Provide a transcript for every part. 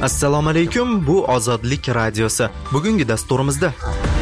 Assalomu alaykum, bu Ozodlik radiosi. Bugungi dasturimizda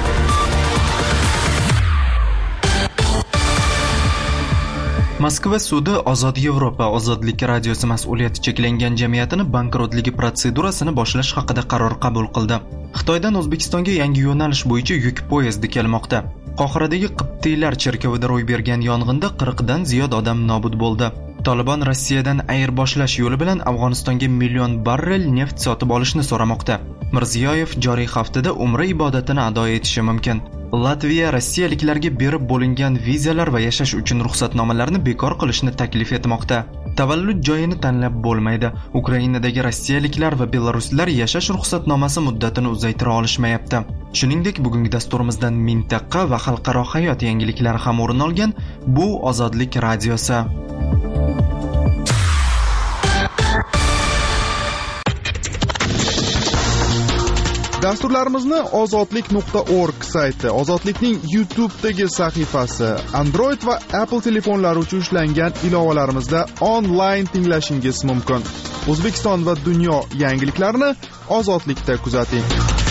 Moskva sudi Ozod Yevropa Ozodlik radiosi mas'uliyati cheklangan jamiyatini bankrotligi protsedurasini boshlash haqida qaror qabul qildi. Xitoydan O'zbekistonga yangi yo'nalish bo'yicha yuk poyezdi kelmoqda. Qohiradagi Qibtiylar cherkovida ro'y bergan yong'inda 40 dan ziyod odam nobud bo'ldi. Taliban Rossiyadan ayirboshlash yo'li bilan Afg'onistonga million barrel neft sotib olishni so'ramoqda. Mirziyoyev joriy haftada umra ibodatini ado etishi mumkin. Latviya rossiyaliklarga berib bo'lingan vizalar va yashash uchun ruxsatnomalarni bekor qilishni taklif etmoqda. Tavallud joyini tanlab bo'lmaydi. Ukrainadagi rossiyaliklar va belaruslar yashash ruxsatnomasi muddatini uzaytira olishmayapti. Shuningdek, bugungi dasturimizdan mintaqa va xalqaro hayot yangiliklari ham o'rin olgan. Bu Ozodlik radiosi. Dasturlarimizni ozodlik.org sayti, Ozodlikning YouTube'dagi sahifasi, Android va Apple telefonlari uchun ishlangan ilovalarimizda onlayn tinglashingiz mumkin. O'zbekiston va dunyo yangiliklarini Ozodlikda kuzating.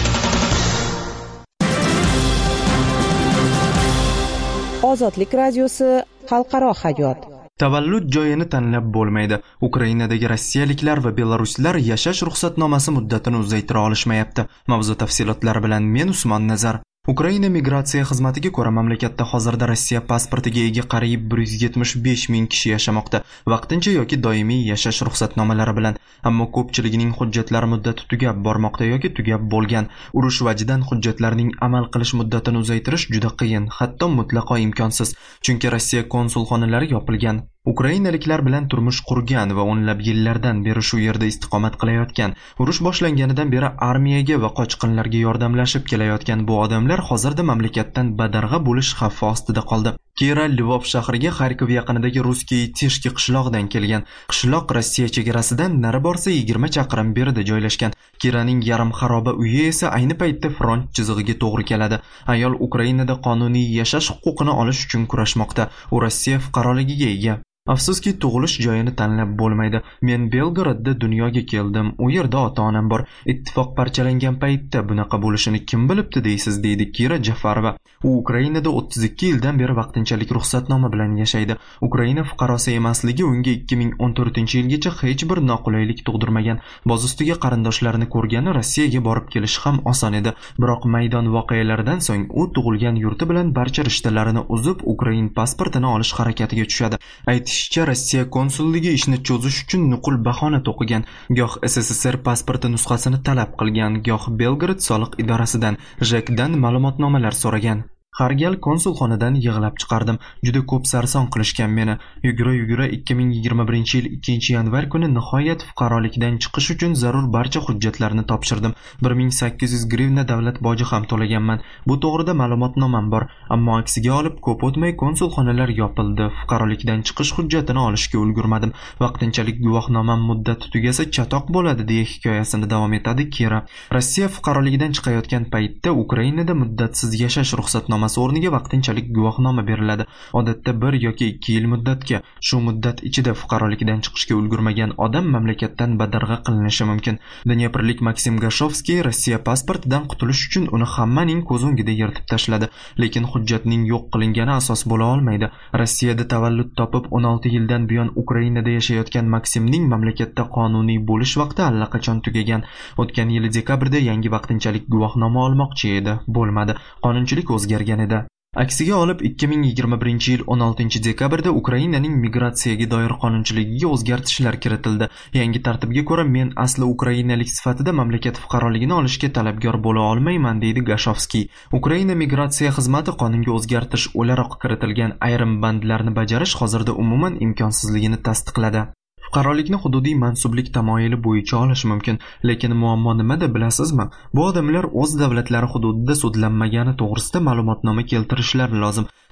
Ozodlik radiosi xalqaro hayot. Tavallud joyini tanlab bo'lmaydi. Ukrainadagi rossiyaliklar va belaruslar yashash ruxsatnomasi muddatini uzaytira olishmayapti. Mavzu tafsilotlari bilan men Usmon Nazar. Ukraina migratsiya xizmatiga ko'ra mamlakatda hozirda Rossiya pasportiga ega qariyb 175 ming kishi yashamoqda. Vaqtincha yoki doimiy yashash ruxsatnomalari bilan. Ammo ko'pchiligining hujjatlari muddati tugab bormoqda yoki tugab bo'lgan. Urush vajidan hujjatlarning amal qilish muddatini uzaytirish juda qiyin, hatto mutlaqo imkonsiz. Chunki Rossiya konsulxonalari yopilgan. Ukrainaliklar bilan turmush qurgan va o'nlab yillardan beri shu yerda istiqomat qilayotgan, urush boshlanganidan beri armiyaga va qochqinlarga yordamlashib kelayotgan bu odamlar hozirda mamlakatdan badarg'a bo'lish xavfi ostida qoldi. Kira Lvov shahriga Xarkov yaqinidagi Ruskiy Tishki qishlog'idan kelgan. Qishloq Rossiya chegarasidan nari borsa 20 chaqirim berida joylashgan. Kiraning yarim xaroba uyi esa ayni paytda front chizig'iga to'g'ri keladi. Ayol Ukrainada qonuniy yashash huquqini olish uchun kurashmoqda. U Rossiya fuqaroligiga ega. Afsuski tug'ilish joyini tanlab bo'lmaydi. Men Belgradda dunyoga keldim. U yerda ota-onam bor. Ittifoq parchalangan paytda bunaqa bo'lishini kim bilibdi deysiz, deydi Kira Jafarova. U Ukrainada 32 yildan beri vaqtinchalik ruxsatnoma bilan yashaydi. Ukraina fuqarosi emasligi unga 2014-yilgacha hech bir noqulaylik tug'dirmagan. Boz ustiga qarindoshlarini ko'rgani Rossiyaga borib kelish ham oson edi. Biroq maydon voqealaridan so'ng u tug'ilgan yurti bilan barcha rishtalarini uzib, Ukrain pasportini olish harakatiga tushadi. Rossiya konsulligi ishni cho'zish uchun nuqul bahona to'qigan. Goh SSSR pasporti nusxasini talab qilgan, goh Belgrad soliq idorasidan, JEKdan ma'lumotnomalar so'ragan. Har gal konsulxonadan yig'lab chiqardim. Juda ko'p sarson qilishgan meni. Yugura 2021-yil 2-yanvar kuni nihoyat fuqarolikdan chiqish uchun zarur barcha hujjatlarni topshirdim. 1800 grivna davlat boji ham to'laganman. Bu to'g'rida ma'lumotnomam bor, ammo aksiga olib ko'p o'tmay konsulxonalar yopildi. Fuqarolikdan chiqish hujjatini olishga ulgurmadim. Vaqtinchalik guvohnomam muddati tugasa chatoq bo'ladi, deya hikoyasini davom etadi Kira. Rossiya fuqaroligidan chiqayotgan paytda Ukrainada muddatsiz yashash ruxsatnomasi o'rniga vaqtinchalik guvohnoma beriladi. Odatda 1 yoki 2 yil muddatga. Shu muddat ichida fuqarolikdan chiqishga ulgurmagan odam mamlakatdan badarg'a qilinishi mumkin. Dnyeprlik Maksim Gashovskiy Rossiya pasportidan qutulish uchun uni hammaning ko'z o'ngida yirtib tashladi, lekin hujjatning yo'q qilingani asos bo'la olmaydi. Rossiyada tavallud topib 16 yildan buyon Ukrainada yashayotgan Maksimning mamlakatda qonuniy bo'lish vaqti allaqachon tugagan. O'tgan yil dekabrda yangi vaqtinchalik guvohnoma olmoqchi edi, bo'lmadi. Qonunchilik o'zgargan edi. Aksiga olib 2021-yil 16-dekabrda Ukrainaning migratsiyaga doir qonunchiligiga o'zgartishlar kiritildi. Yangi tartibga ko'ra men asli ukrainalik sifatida mamlakat fuqaroligini olishga talabgor bo'la olmayman, deydi Gashovskiy. Ukraina migratsiya xizmati qonunga o'zgartirish o'laroq kiritilgan ayrim bandlarni bajarish hozirda umuman imkonsizligini tasdiqladi. Fuqarolikni hududiy mansublik tamoyili bo'yicha olish mumkin, lekin muammo nimada bilasizmi? Bu odamlar o'z davlatlari hududida sudlanmagani to'g'risida ma'lumotnoma keltirishlari lozim.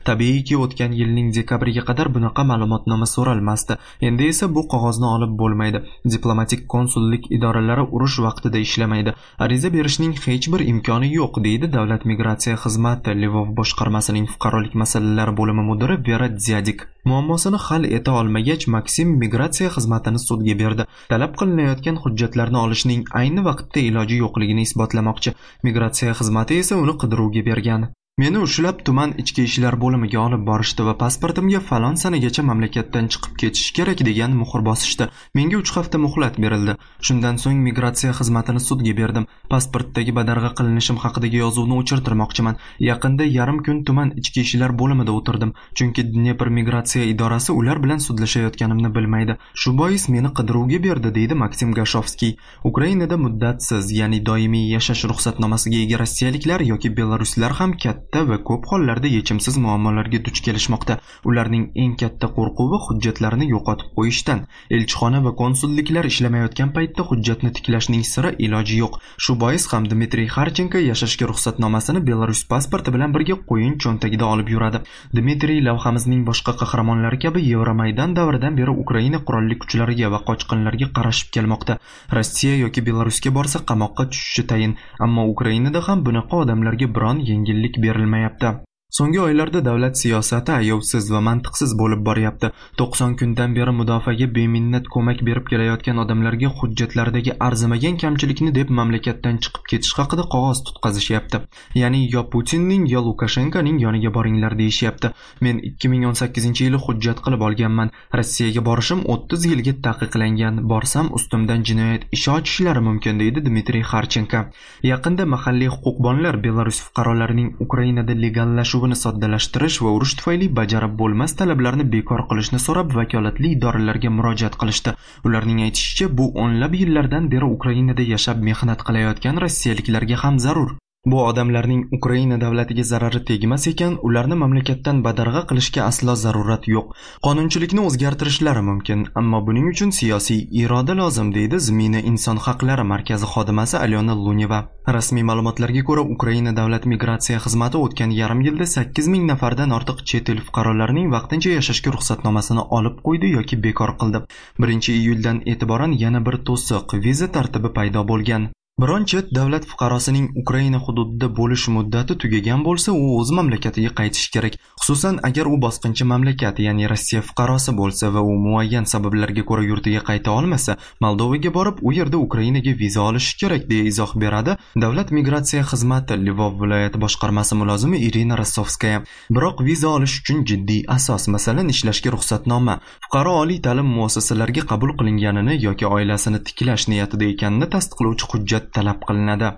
Tabiiyki, o'tgan yilning dekabriga qadar bunaqa ma'lumotnoma so'ralmasdi. Endi esa bu qog'ozni olib bo'lmaydi. Diplomatik konsullik idoralari urush vaqtida ishlamaydi. Ariza berishning hech bir imkoni yo'q, deydi Davlat migratsiya xizmati Lvov boshqarmasining fuqarolik masalalari bo'limi mudiri Vera Dziadik. Muammosini hal eta olmagach, Maksim migratsiya xizmatini sudga berdi. Talab qilinayotgan hujjatlarni olishning ayni vaqtda iloji yo'qligini isbotlamoqchi. Migratsiya xizmati esa uni qidiruvga bergan. Meni ushlab tuman ichki ishlar bo'limiga olib borishdi va pasportimga falon sanagacha mamlakatdan chiqib ketish kerak degan muhr bosishdi. Menga 3 hafta muhlat berildi. Shundan so'ng migratsiya xizmatini sudga berdim. Pasportdagi badarg'a qilinishim haqidagi yozuvni o'chirtirmoqchiman. Yaqinda yarim kun tuman ichki ishlar bo'limida o'tirdim, chunki Dnepr migratsiya idorasi ular bilan sudlashayotganimni bilmaydi. Shu bois meni qidiruvga berdi, deydi Maksim Gashovskiy. Ukrainada muddatsiz, ya'ni doimiy yashash ruxsatnomasiga ega rossiyaliklar yoki belaruslar ham va ko'p hollarda yechimsiz muammolarga duch kelishmoqda. Ularning eng katta qo'rquvi hujjatlarini yo'qotib qo'yishdan. Elchixona va konsulliklar ishlamayotgan paytda hujjatni tiklashning sira iloji yo'q. Shu bois ham Dmitriy Harchenko yashashga ruxsatnomasini Belarus pasporti bilan birga qo'yin cho'ntagida olib yuradi. Dmitriy lavhamizning boshqa qahramonlari kabi Yevromaydan davridan beri Ukraina qurolli kuchlariga va qochqinlarga qarashib kelmoqda. Rossiya yoki Belarusga borsa qamoqqa tushishi tayin, ammo Ukrainada ham bunaqa odamlarga biron yengillik berilmayapti. So'nggi oylarda davlat siyosati ayovsiz va mantiqsiz bo'lib boryapti. 90 kundan beri mudofaaga beminnat ko'mak berib kelayotgan odamlarga hujjatlardagi arzimagan kamchilikni deb mamlakatdan chiqib ketish haqida qog'oz tutqazishyapti. Ya'ni yo Putinning yo Lukashenkoning yoniga boringlar deyishyapti. Men 2018-yili hujjat qilib olganman. Rossiyaga borishim 30 yilga taqiqlangan. Borsam ustimdan jinoyat ishi ochishlari mumkin, deydi Dmitriy Harchenko. Yaqinda mahalliy huquqbonlar Belarus fuqarolarining Ukrainada legallashuvini soddalashtirish va urush tufayli bajarib bo'lmas talablarni bekor qilishni so'rab vakolatli idoralarga murojaat qilishdi. Ularning aytishicha, bu o'nlab yillardan beri Ukrainada yashab mehnat qilayotgan rossiyaliklarga ham zarur. Bu odamlarning Ukraina davlatiga zarari tegmas ekan, ularni mamlakatdan badarg'a qilishga aslo zarurat yo'q. Qonunchilikni o'zgartirishlari mumkin, ammo buning uchun siyosiy iroda lozim, deydi Zmina inson haqlari markazi xodimasi Alyona Luneva. Rasmiy ma'lumotlarga ko'ra, Ukraina davlat migratsiya xizmati o'tgan yarim yilda 8000 nafardan ortiq chet el fuqarolarining vaqtincha yashashga ruxsatnomasini olib qo'ydi yoki bekor qildi. 1-iyuldan e'tiboran yana bir to'siq viza tartibi paydo bo'lgan. Biron chet davlat fuqarosining Ukraina hududida bo'lish muddati tugagan bo'lsa, u o'z mamlakatiga qaytishi kerak. Xususan, agar u bosqinchi mamlakat, ya'ni Rossiya fuqarosi bo'lsa va u muayyan sabablarga ko'ra yurtiga qayta olmasa, Moldovaga borib, u yerda Ukrainaga viza olishi kerak, deya izoh beradi Davlat migratsiya xizmati Lvov viloyati boshqarmasi mulozimi Irina Rossovskaya. Biroq viza olish uchun jiddiy asos, masalan, ishlashga ruxsatnoma, fuqaro oliy ta'lim muassasalariga qabul qilinganini yoki oilasini tiklash niyatida ekanini tasdiqlovchi hujjat talab qilinadi.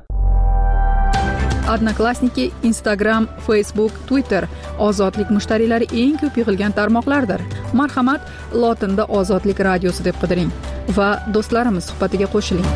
Odnoklassniki, Instagram, Facebook, Twitter ozodlik mushtariylari eng ko'p yig'ilgan tarmoqlardir. Marhamat, lotinda Ozodlik radiosi deb qidiring va do'stlarimiz suhbatiga qo'shiling.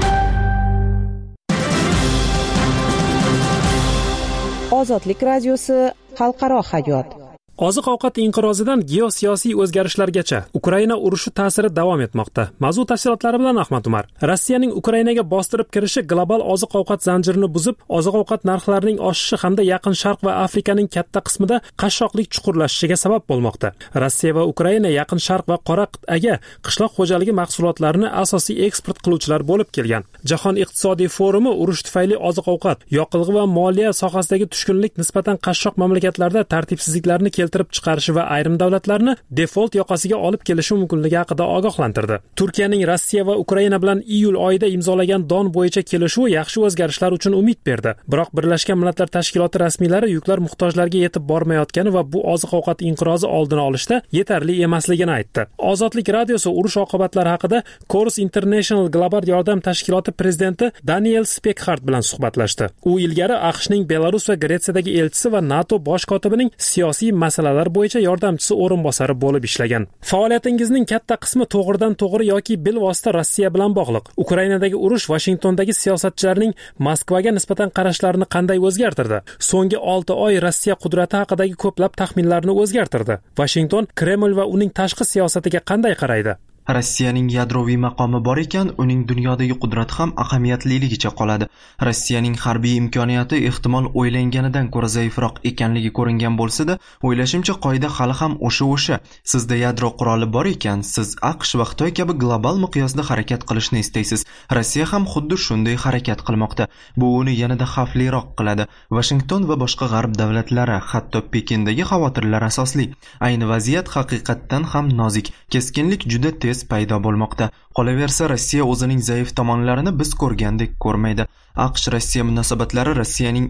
Ozodlik radiosi xalqaro hayot. Oziq-ovqat inqirozidan geosiyosiy o'zgarishlargacha Ukraina urushi ta'siri davom etmoqda. Mavzu tafsilotlari bilan Ahmad Umar. Rossiyaning Ukrainaga bostirib kirishi global oziq-ovqat zanjirini buzib, oziq-ovqat narxlarining oshishi hamda Yaqin Sharq va Afrikaning katta qismida qashshoqlik chuqurlashishiga sabab bo'lmoqda. Rossiya va Ukraina Yaqin Sharq va Qora qit'aga qishloq xo'jaligi mahsulotlarini asosiy eksport qiluvchilar bo'lib kelgan. Jahon iqtisodiy forumi urush tufayli oziq-ovqat, yoqilg'i va moliya sohasidagi tushkunlik nisbatan qashshoq mamlakatlarda tartibsizliklarni keltirib chiqarishi va ayrim davlatlarni default yoqasiga olib kelishi mumkinligi haqida ogohlantirdi. Turkiyaning Rossiya va Ukraina bilan iyul oyida imzolagan don bo'yicha kelishuvi yaxshi o'zgarishlar uchun umid berdi. Biroq Birlashgan Millatlar Tashkiloti rasmiylari yuklar muhtojlarga yetib bormayotgani va bu oziq-ovqat inqirozi oldini olishda yetarli emasligini aytdi. Ozodlik radiosi urush oqibatlari haqida Chorus International global yordam tashkiloti prezidenti Daniel Spekhart bilan suhbatlashdi. U ilgari AQShning Belarus va Gretsiyadagi elchisi va NATO bosh kotibining siyosiy masalalar bo'yicha yordamchisi o'rinbosari bo'lib ishlagan. Faoliyatingizning katta qismi to'g'ridan-to'g'ri yoki bilvosita Rossiya bilan bog'liq. Ukrainadagi urush Vashingtondagi siyosatchilarning Moskvaga nisbatan qarashlarini qanday o'zgartirdi? So'nggi 6 oy Rossiya qudrati haqidagi ko'plab taxminlarni o'zgartirdi. Washington Kreml va uning tashqi siyosatiga qanday qaraydi? Rossiyaning yadroviy maqomi bor ekan, uning dunyodagi qudrati ham ahamiyatligicha qoladi. Rossiyaning harbiy imkoniyati ehtimol o'ylanganidan ko'ra zaifroq ekanligi ko'ringan bo'lsa-da, o'ylashimcha qoida hali ham o'sha. Sizda yadro quroli bor ekan, siz AQSh va Xitoy kabi global miqyosda harakat qilishni istaysiz. Rossiya ham xuddi shunday harakat qilmoqda. Bu uni yanada xavfliroq qiladi. Washington va boshqa g'arb davlatlari, hatto Pekindagi xavotirlar asosli. Ayni vaziyat haqiqatdan ham nozik. Keskinlik juda tez paydo bo'lmoqda. Qolaversa, Rossiya o'zining zaif tomonlarini biz ko'rgandek ko'rmaydi. AQSh-Rossiya munosabatlari Rossiyaning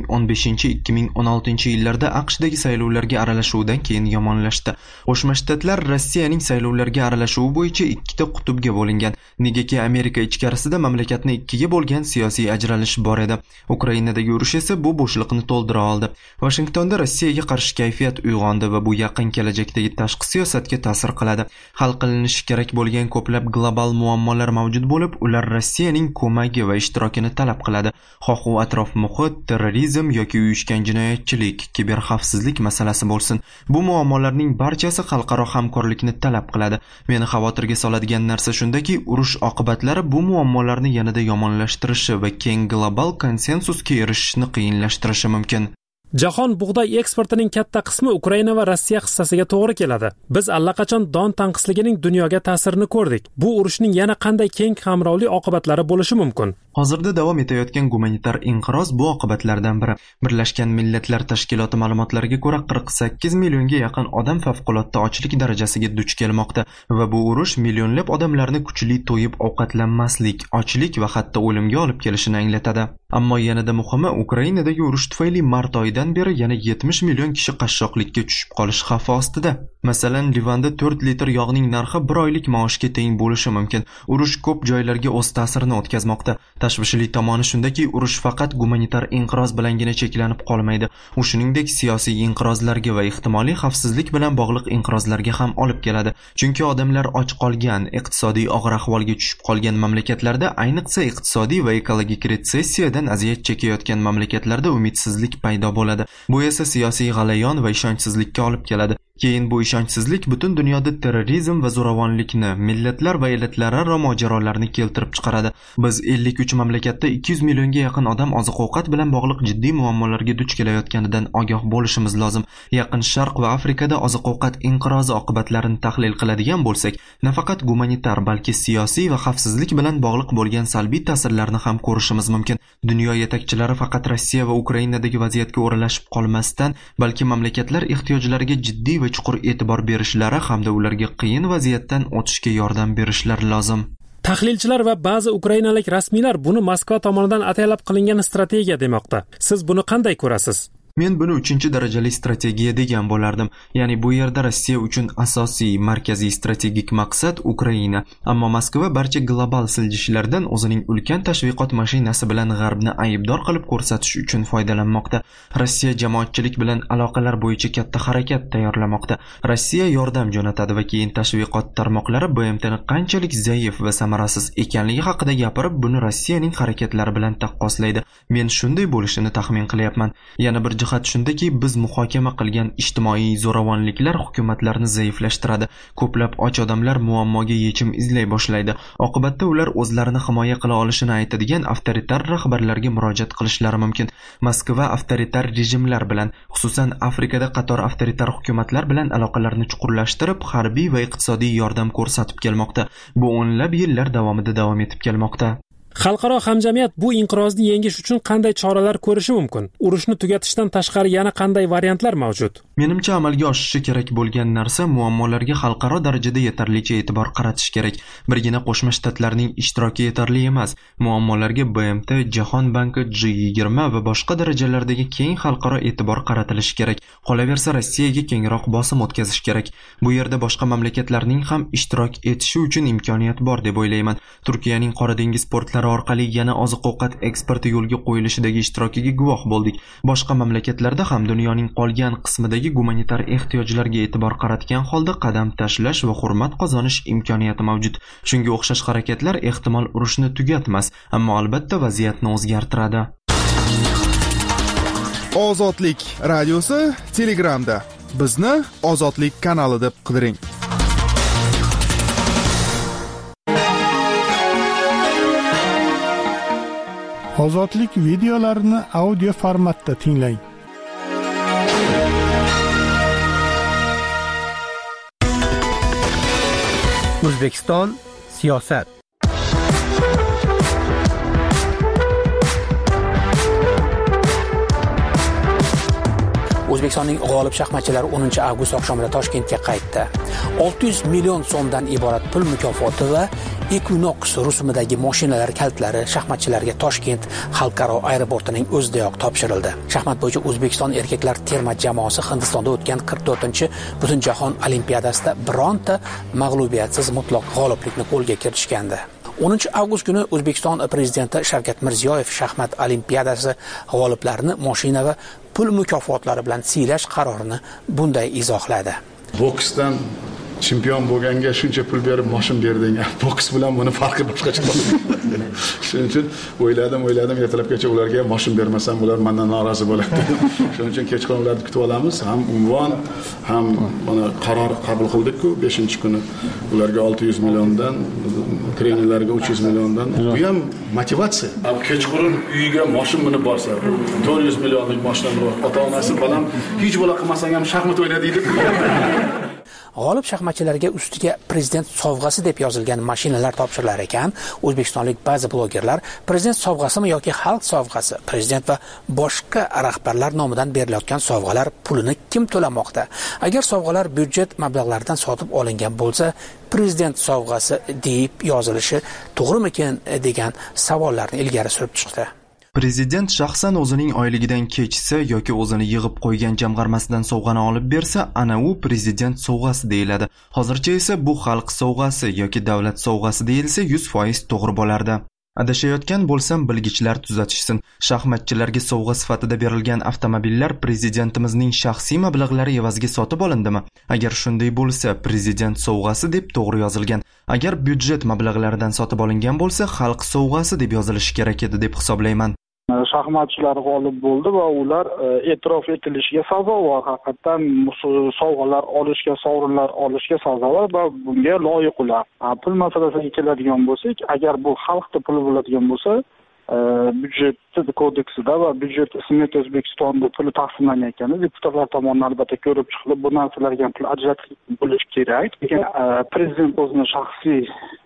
2015-2016 yillarda AQShdagi saylovlarga aralashuvidan keyin yomonlashdi. Qo'shma Shtatlar Rossiyaning saylovlarga aralashuvi bo'yicha ikkita qutbga bo'lingan. Negaki Amerika ichkarisida mamlakatni ikkiga bo'lgan siyosiy ajralish bor edi. Ukrainadagi urush esa bu bo'shliqni to'ldira oldi. Washingtonda Rossiyaga qarshi kayfiyat uyg'ondi va bu yaqin kelajakdagi tashqi siyosatga ta'sir qiladi. Hal qilinishi kerak bo'lgan ko'plab global muammolar mavjud bo'lib, ular Rossiyaning ko'magi va ishtirokini talab qiladi. Xoh u atrof muhit, terrorizm yoki uyushgan jinoyatchilik, kiberxavfsizlik masalasi bo'lsin. Bu muammolarning barchasi xalqaro hamkorlikni talab qiladi. Meni xavotirga soladigan narsa shundaki, urush oqibatlari bu muammolarni yanada yomonlashtirishi va keng global konsensusga erishishni qiyinlashtirishi mumkin. Jahon bug'doy eksportining katta qismi Ukraina va Rossiya hissasiga to'g'ri keladi. Biz allaqachon don tanqisligining dunyoga ta'sirini ko'rdik. Bu urushning yana qanday keng qamrovli oqibatlari bo'lishi mumkin? Hozirda davom etayotgan gumanitar inqiroz bu oqibatlardan biri. Birlashgan Millatlar Tashkiloti ma'lumotlariga ko'ra 48 millionga yaqin odam favqulodda ochlik darajasiga duch kelmoqda va bu urush millionlab odamlarni kuchli to'yib ovqatlanmaslik, ochlik va hatto o'limga olib kelishini anglatadi. Ammo yanada muhimi, Ukrainadagi urush tufayli mart oyidan beri yana 70 million kishi qashshoqlikka tushib qolish xavfi ostida. Masalan, Livanda 4 litr yog'ning narxi 1 oylik maoshga teng bo'lishi mumkin. Urush ko'p joylarga o'z ta'sirini o'tkazmoqda. Tashvishli tomoni shundaki, urush faqat gumanitar inqiroz bilangina cheklanib qolmaydi. U shuningdek siyosiy inqirozlarga va ehtimoliy xavfsizlik bilan bog'liq inqirozlarga ham olib keladi. Chunki odamlar och qolgan, iqtisodiy og'ir ahvolga tushib qolgan mamlakatlarda, ayniqsa iqtisodiy va ekologik retsessiyadan aziyat chekayotgan mamlakatlarda umidsizlik paydo bo'ladi. Bu esa siyosiy g'alayon va ishonchsizlikka olib keladi. Keyin bu ishonchsizlik butun dunyoda terrorizm va zo'ravonlikni, millatlar va elatlararo mojarolarni keltirib chiqaradi. Biz 53 mamlakatda 200 millionga yaqin odam oziq-ovqat bilan bog'liq jiddiy muammolarga duch kelayotganidan ogoh bo'lishimiz lozim. Yaqin Sharq va Afrikada oziq-ovqat inqirozi oqibatlarini tahlil qiladigan bo'lsak, nafaqat gumanitar, balki siyosiy va xavfsizlik bilan bog'liq bo'lgan salbiy ta'sirlarni ham ko'rishimiz mumkin. Dunyo yetakchilari faqat Rossiya va Ukrainadagi vaziyatga o'ralashib qolmasdan, balki mamlakatlar ehtiyojlariga jiddiy va chuqur e'tibor berishlari hamda ularga qiyin vaziyatdan o'tishga yordam berishlari lozim. Tahlilchilar va ba'zi ukrainalik rasmiylar buni Moskva tomonidan ataylab qilingan strategiya demoqda. Siz buni qanday ko'rasiz? Men buni 3-darajali strategiya degan bo'lardim. Ya'ni bu yerda Rossiya uchun asosiy, markaziy strategik maqsad Ukraina. Ammo Moskva barcha global siljishlardan o'zining ulkan tashviqot mashinasi bilan G'arbni aybdor qilib ko'rsatish uchun foydalanmoqda. Rossiya jamoatchilik bilan aloqalar bo'yicha katta harakat tayyorlamoqda. Rossiya yordam jo'natadi va keyin tashviqot tarmoqlari BMTni qanchalik zaif va samarasiz ekanligi haqida gapirib, buni Rossiyaning harakatlari bilan taqqoslaydi. Men shunday bo'lishini taxmin qilyapman. Yana bir jihat shundaki, biz muhokama qilgan ijtimoiy zo'ravonliklar hukumatlarni zaiflashtiradi. Ko'plab och odamlar muammoga yechim izlay boshlaydi. Oqibatda ular o'zlarini himoya qila olishini aytadigan avtoritar rahbarlarga murojaat qilishlari mumkin. Moskva avtoritar rejimlar bilan, xususan Afrikada qator avtoritar hukumatlar bilan aloqalarni chuqurlashtirib, harbiy va iqtisodiy yordam ko'rsatib kelmoqda. Bu o'nlab yillar davomida davom etib kelmoqda. Xalqaro hamjamiyat bu inqirozni yengish uchun qanday choralar ko'rishi mumkin? Urushni tugatishdan tashqari yana qanday variantlar mavjud? Menimcha amalga oshishi kerak bo'lgan narsa muammolarga xalqaro darajada yetarlicha e'tibor qaratish kerak. Birgina Qo'shma Shtatlarning ishtiroki yetarli emas. Muammolarga BMT, Jahon banki, G20 va boshqa darajalardagi keng xalqaro e'tibor qaratilishi kerak. Qolaversa, Rossiyaga kengroq bosim o'tkazish kerak. Bu yerda boshqa mamlakatlarning ham ishtirok etishi uchun imkoniyat bor deb o'ylayman. Turkiyaning Qora dengiz portlari orqali yana oziq-ovqat eksporti yo'lga qo'yilishidagi ishtirokiga guvoh bo'ldik. Boshqa mamlakatlarda ham dunyoning qolgan qismidagi gumanitar ehtiyojlarga e'tibor qaratgan holda qadam tashlash va hurmat qozonish imkoniyati mavjud. Shunga o'xshash harakatlar ehtimol urushni tugatmas, ammo albatta vaziyatni o'zgartiradi. Ozodlik radiosi Telegramda. Bizni Ozodlik kanali deb qidiring. Ozodlik videolarini audio formatda tinglang. O'zbekiston siyosat. O'zbekistonning g'olib shaxmatchilari 10 avgust oqshomida Toshkentga qaytdi. 600 million so'mdan iborat pul mukofoti va Equinox rusumidagi mashinalar kaltlari shaxmatchilarga Toshkent xalqaro aeroportining o'zidayoq topshirildi. Shaxmat bo'yicha O'zbekiston erkaklar terma jamoasi Hindistonda o'tgan 44-Butunjahon olimpiadasida bironta mag'lubiyatsiz mutlaq g'oliblikni qo'lga kiritishgandi. 10 avgust kuni O'zbekiston prezidenti Shavkat Mirziyoyev shaxmat olimpiadasi g'oliblarini mashina va pul mukofotlari bilan siylash qarorini bunday izohladi. Boksdan chempion bo'lganga shuncha pul berib mashina berding. Boks bilan buni farqi boshqacha. Shuning uchun o'yladim, ertalabgacha ularga mashina bermasam ular mendan norozi bo'ladi. Shuning uchun kechqurun ularni kutib olamiz. Ham unvon, ham mana qaror qabul qildik-ku 5-kuni ularga 600 milliondan, trenerlarga 300 milliondan. Bu ham motivatsiya. Kechqurun uyiga mashina minib borsa, 400 millionlik mashina bor. Ota-onasi balam hech bo'la qilmasang ham shaxmat o'yna deydi. G'olib shaxmatchilarga ustiga prezident sovg'asi deb yozilgan mashinalar topshirilar ekan. O'zbekistonlik ba'zi blogerlar prezident sovg'asimi yoki xalq sovg'asi, prezident va boshqa rahbarlar nomidan berilayotgan sovg'alar pulini kim to'lamoqda? Agar sovg'alar byudjet mablag'laridan sotib olingan bo'lsa, prezident sovg'asi deb yozilishi to'g'rimikin degan savollarni ilgari surib chiqdi. Prezident shaxsan o'zining oyligidan kechsa yoki o'zini yig'ib qo'ygan jamg'armasidan sovg'ani olib bersa, ana u prezident sovg'asi deyiladi. Hozircha esa bu xalq sovg'asi yoki davlat sovg'asi deyilsa 100% to'g'ri bo'lardi. Adashayotgan bo'lsam bilgichlar tuzatishsin. Shaxmatchilarga sovg'a sifatida berilgan avtomobillar prezidentimizning shaxsiy mablag'lari evaziga sotib olindimi? Agar shunday bo'lsa, prezident sovg'asi deb to'g'ri yozilgan. Agar byudjet mablag'laridan sotib olingan bo'lsa, xalq sovg'asi deb yozilishi kerak edi deb hisoblayman. Shaxmatchilar g'olib bo'ldi va ular e'tirof etilishiga sazovor. Haqiqatan sovg'alar olishga, sovrinlar olishga sazovor va bunga loyiq ular. Pul masalasiga keladigan bo'lsak, agar bu xalqning puli bo'ladigan bo'lsa, byudjet kodeksida va byudjet smet O'zbekistonda puli taqsimlanayotgani deputatlar tomonidan albatta ko'rib chiqilib, bu narsalarga pul ajratilib bo'lishi kerak. Lekin prezident o'zining shaxsiy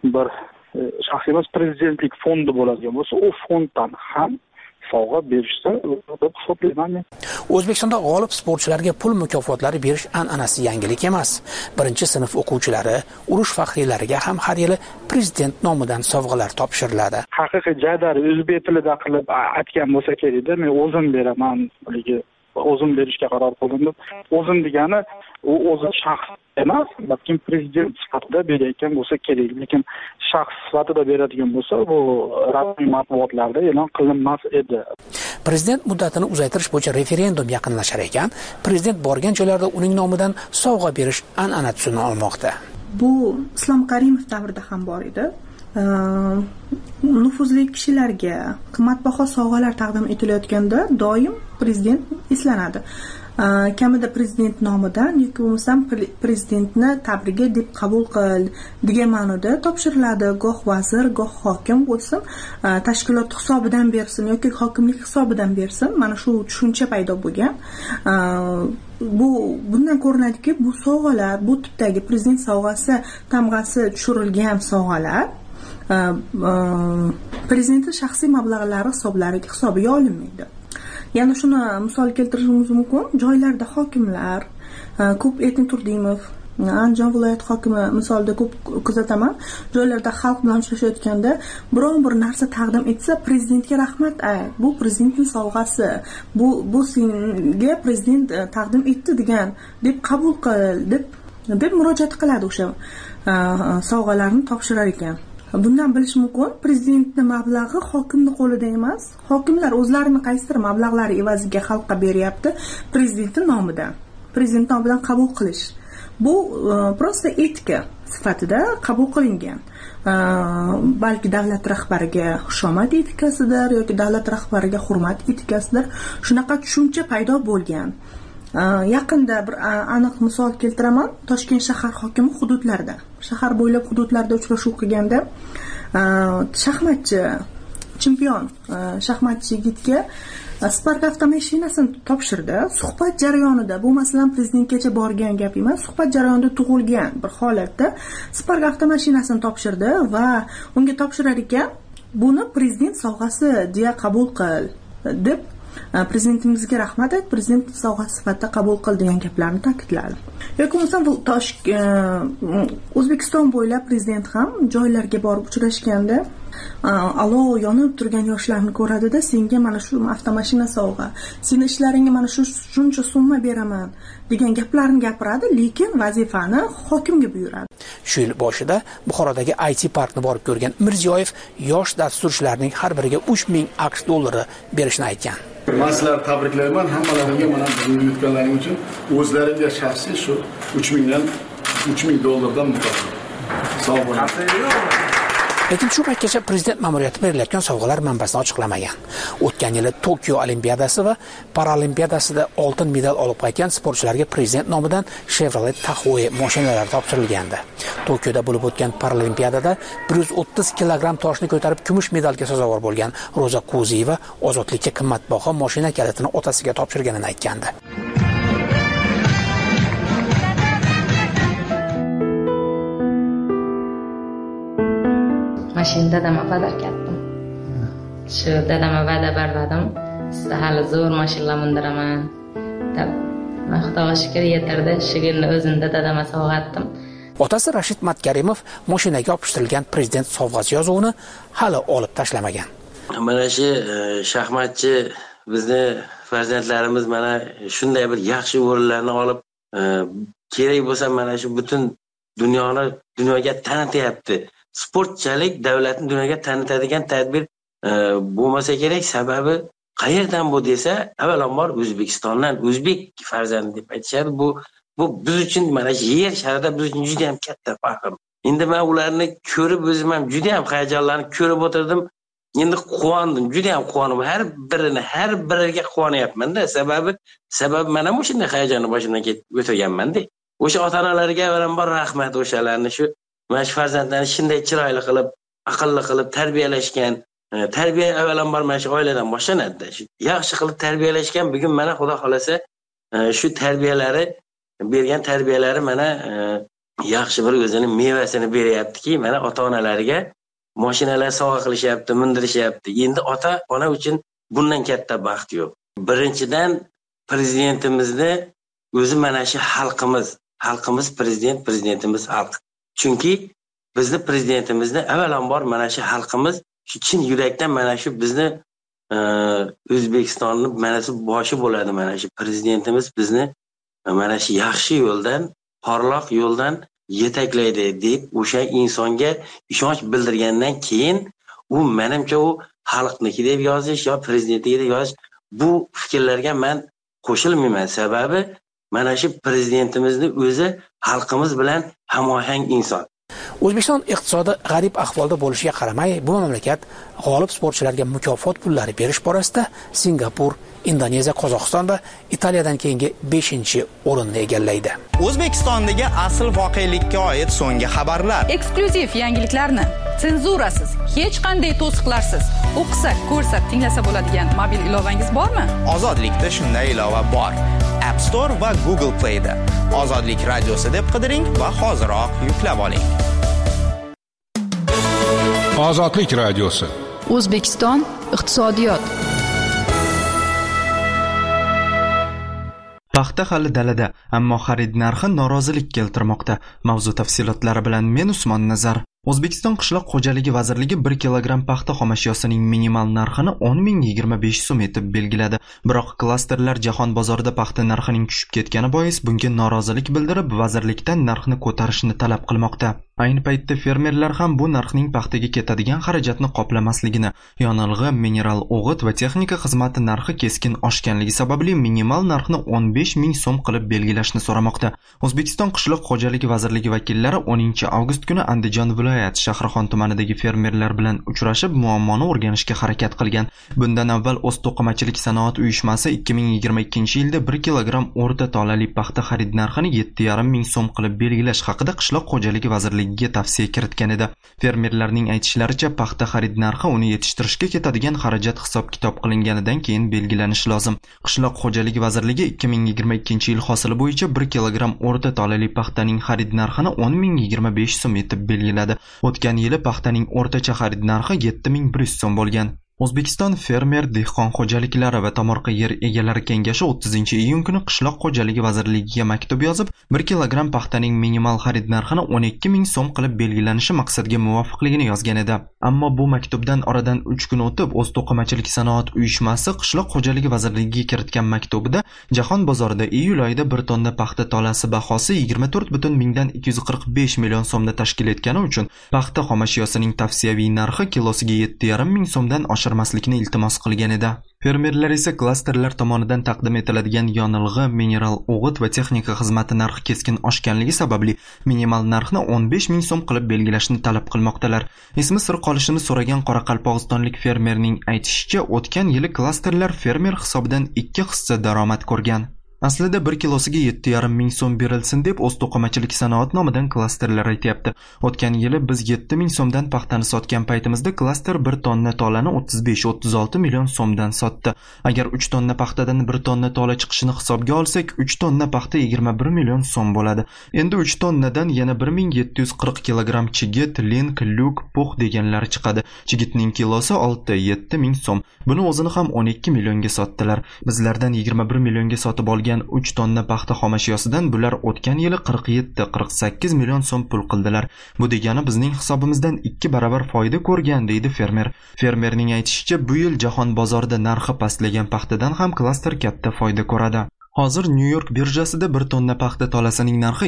emas prezidentlik fondi bo'ladigan bo'lsa, u fonddan ham sovg'a berishsa deb hisoblayman. O'zbekistonda g'olib sportchilarga pul mukofotlari berish an'anasi yangilik emas. Birinchi sinf o'quvchilari, urush faxriylariga ham har yili prezident nomidan sovg'alar topshiriladi. Haqiqiy jadari o'zbek tilida qilib aytgan bo'lsa kerakda, men o'zim beraman, o'zim berishga qaror qildim. O'zim degani u o'zi shaxs emas, balki prezident sifatida berayotgan bo'lsa kerak. Lekin shaxs sifatida beradigan bo'lsa, bu rasmiy matbuotlarda e'lon qilinmas edi. Prezident muddatini uzaytirish bo'yicha referendum yaqinlashar ekan, prezident borgan joylarda uning nomidan sovg'a berish an'ana tusini olmoqda. Bu Islom Karimov davrida ham bor edi. Nufuzli kishilarga qimmatbaho sovg'alar taqdim etilayotganda doim prezident eslanadi. Kamida prezident nomidan yoki bo'lmasam prezidentni tabrigi deb qabul qil degan ma'noda topshiriladi. Goh vazir, goh hokim bo'lsin, tashkilot hisobidan bersin yoki hokimlik hisobidan bersin. Mana shu tushuncha paydo bo'lgan. Bundan ko'rinadiki, bu sovg'alar, bu tipdagi prezident sovg'asi tamg'asi tushirilgan sovg'alar prezidentning shaxsiy mablag'lari hisobiga olinmaydi. Yana shuni misol keltirishimiz mumkin. Joylarda hokimlar, ko'p Erkin Turdimov, Andijon viloyat hokimi misolida ko'p kuzataman. Joylarda xalq bilan uchrashayotganda biron bir narsa taqdim etsa, prezidentga rahmat ayt. Bu prezidentning sovg'asi. Bu senga prezident taqdim etdi degan deb qabul qil deb murojaat qiladi o'sha sovg'alarni topshirar ekan. Bundan bilish mumkin, prezidentning mablag'i hokimning qo'lida emas. Hokimlar o'zlarining qaysidir mablag'lari evaziga xalqqa beryapti prezidentning nomidan. Prezident nomidan qabul qilish. Bu prosta etika sifatida qabul qilingan. Balki davlat rahbariga xushomad etikasidir yoki davlat rahbariga hurmat etikasidir. Shunaqa tushuncha paydo bo'lgan. Yaqinda bir aniq misol keltiraman. Toshkent shahar hokimi shahar bo'ylab hududlarda uchrashuv qilganda shaxmatchi chempion shaxmatchi yigitga Spark avtomashinasini topshirdi. Suhbat jarayonida, bu masalan prezidentgacha borgan gap emas, suhbat jarayonida tug'ilgan bir holatda Spark avtomashinasini topshirdi va unga topshirar ekan, buni prezident sovg'asi deya qabul qil deb prezidentimizga rahmat ayt, prezident sovg'asi sifatida qabul qil degan gaplarni ta'kidladi. Yoki bo'lmasam O'zbekiston bo'ylab prezident ham joylarga borib uchrashganda olov yonib turgan yoshlarni ko'radida, senga mana shu avtomashina sovg'a, seni ishlaringga mana shuncha summa beraman degan gaplarni gapiradi, lekin vazifani hokimga buyuradi. Shu yil boshida Buxorodagi IT parkni borib ko'rgan Mirziyoyev yosh dasturchilarning har biriga 3000 AQSh dollari berishni aytgan. Men sizlarni tabriklayman, hammalaringga mana bugun yutganlaring uchun o'zlaringga shaxsiy shu 3000 dollardan mukofot. Sog' bo'ling. Lekin shu paytgacha prezident ma'muriyati berilayotgan sovg'alar manbasini ochiqlamagan. O'tgan yili Tokio Olimpiadasi va Paralimpiadasida oltin medal olib qaytgan sportchilarga prezident nomidan Chevrolet Tahoe mashinalari topshirilgandi. Tokioda bo'lib o'tgan Paralimpiadada 130 kilogramm toshni ko'tarib kumush medalga sazovor bo'lgan Roza Kuziyeva ozodlikka qimmatbaho mashina kalitini otasiga topshirganini aytgandi. Mashinada dadamga va'da qildim. Shu dadamga va'da berdim. Sizga hali zo'r mashinalar mindiraman deb. Men Xudoga shukr yetardi. Shu kunni o'zimda dadamga sovg'a etdim. Otasi Rashid Matkarimov mashinaga yopishtirilgan prezident sovg'asi yozuvini hali olib tashlamagan. Mana shu shaxmatchi bizni farzandlarimiz mana shunday bir yaxshi o'rinlarni olib, kerak bo'lsa mana shu butun dunyoga tanityapti. Sportchilik davlatni dunyoga tanitadigan tadbir bo'lmasa kerak. Sababi qayerdan bu desa, avvalambor O'zbekistondan, o'zbek farzandi deb aytishadi. Bu biz uchun mana shu yer sharida biz uchun juda ham katta faxr. Endi men ularni ko'rib o'zim ham juda ham hayajonlanib ko'rib o'tirdim. Endi quvondim, juda ham quvondim. Har biriga quvonyapman-da. Sababi mana bu shunday hayajonni boshimdan o'tganman-da. O'sha ota-onalarga avvalambor rahmat, o'shalarni shu mana shu farzandlarni shunday chiroyli qilib, aqlli qilib tarbiyalashgan. Tarbiya avvalambor mana shu oiladan boshlanadi. Shu yaxshi qilib tarbiyalashgan. Bugun mana Xudo xolasa shu bergan tarbiyalari mana yaxshi bir o'zini mevasini beryaptiki, mana ota-onalariga mashinalar sovg'a qilishyapti, mindirishyapti. Endi ota-ona uchun bundan katta baxt yo'q. Birinchidan prezidentimizni o'zi mana shu xalqimiz prezidentimiz xalq. Chunki bizni prezidentimizni avvalambor mana shu xalqimiz shu chin yurakdan mana shu bizni O'zbekistonni mana shu boshi bo'ladi. Mana shu prezidentimiz bizni mana shu yaxshi yo'ldan, porloq yo'ldan yetaklaydi deb o'sha insonga ishonch bildirgandan keyin u menimcha u xalqniki deb yozish yo prezidentniki deb yozish, bu fikrlarga men qo'shilmayman. Sababi mana shu prezidentimizni o'zi xalqimiz bilan hamohang inson. O'zbekiston iqtisodi g'arib ahvolda bo'lishiga qaramay, bu mamlakat g'olib sportchilarga mukofot pullari berish borasida Singapur, Indoneziya, Qozog'iston va Italiyadan keyingi 5-o'rinni egallaydi. O'zbekistondagi asl voqelikka oid so'nggi xabarlar, eksklyuziv yangiliklarni senzurasiz, hech qanday to'siqlarsiz o'qisa, ko'rsa, tinglasa bo'ladigan mobil ilovangiz bormi? Ozodlikda shunday ilova bor. App Store va Google Play'da Ozodlik radiosi deb qidiring va hoziroq yuklab oling. Ozodlik radiosi. O'zbekiston iqtisodiyot. Paxta hali dalada, ammo xarid narxi norozilik keltirmoqda. Mavzu tafsilotlari bilan men Usmon Nazar. O'zbekiston qishloq xo'jaligi vazirligi 1 kilogramm paxta xomashyosining minimal narxini 10.025 so'm etib belgiladi. Biroq klasterlar jahon bozorida paxta narxining tushib ketgani bois bunga norozilik bildirib, vazirlikdan narxni ko'tarishni talab qilmoqda. Ayni paytda fermerlar ham bu narxning paxtaga ketadigan xarajatni qoplamasligini, yonilg'i, mineral o'g'it va texnika xizmati narxi keskin oshganligi sababli minimal narxni 15.000 so'm qilib belgilashni so'ramoqda. O'zbekiston qishloq xo'jaligi vazirligi vakillari 10 avgust kuni Andijon viloyat Shahrixon tumanidagi fermerlar bilan uchrashib, muammoni o'rganishga harakat qilgan. Bundan avval O'zto'qimachilik sanoat uyushmasi 2022-yilda 1 kilogramm o'rta tolali paxta xarid narxini 7,5 ming so'm qilib belgilash haqida Qishloq xo'jaligi vazirligiga tavsiya kiritgan edi. Fermerlarning aytishlaricha, paxta xarid narxi uni yetishtirishga ketadigan xarajat hisob-kitob qilinganidan keyin belgilanishi lozim. Qishloq xo'jaligi vazirligi 2022-yil hosili bo'yicha 1 kilogramm o'rta tolali paxtaning xarid narxini 10,025 so'm etib belgiladi. O'tgan yili paxtaning o'rtacha xarid narxi 7,100 so'm bo'lgan. O'zbekiston fermer dehqon xo'jaliklari va tomorqa yer egalari kengashi 30-iyun kuni Qishloq xo'jaligi vazirligiga maktub yozib, 1 kilogramm paxtaning minimal xarid narxini 12 ming so'm qilib belgilanishi maqsadga muvofiqligini yozgan edi. Ammo bu maktubdan oradan 3 kun o'tib, O'zto'qimachilik sanoat uyushmasi Qishloq xo'jaligi vazirligiga kiritgan maktubida jahon bozorida iyul oyida 1 tonna paxta tolasi bahosi 24,245 million so'mda tashkil etgani uchun paxta xomashyosining tavsiyaviy narxi kilosiga 7,5 ming so'mdan oshirmaslikni iltimos qilgan edi. Fermerlar esa klasterlar tomonidan taqdim etiladigan yonilg'i, mineral o'g'it va texnika xizmati narxi keskin oshganligi sababli minimal narxni 15 ming so'm qilib belgilashni talab qilmoqdalar. Ismi sir qolishini so'ragan qoraqalpog'istonlik fermerning aytishicha, o'tgan yili klasterlar fermer hisobidan 2 hissa daromad ko'rgan. Aslida 1 kilosiga 7,5 ming so'm berilsin deb O'zto'qimachilik sanoat nomidan klasterlar aytyapti. O'tgan yili biz 7 ming so'mdan paxtani sotgan paytimizda klaster 1 tonna tolani 35-36 million so'mdan sotdi. Agar 3 tonna paxtadan 1 tonna tola chiqishini hisobga olsak, 3 tonna paxta 21 million so'm bo'ladi. Endi 3 tonnadan yana 1740 kilogramm chigit, link, luk, pux deganlari chiqadi. Chigitning kilosi 6-7 ming so'm. Buni o'zini ham 12 millionga sotdilar. Bizlardan 21 millionga sotib olgan 3 tonna paxta xomashyosidan bular o'tgan yili 47-48 million so'm pul qildilar. Bu degani bizning hisobimizdan 2 barobar foyda ko'rgan, deydi fermer. Fermerning aytishicha, bu yil jahon bozorida narxi pastlagan paxtadan ham klaster katta foyda ko'radi. Hozir New York birjasida 1 tonna paxta tolasining narxi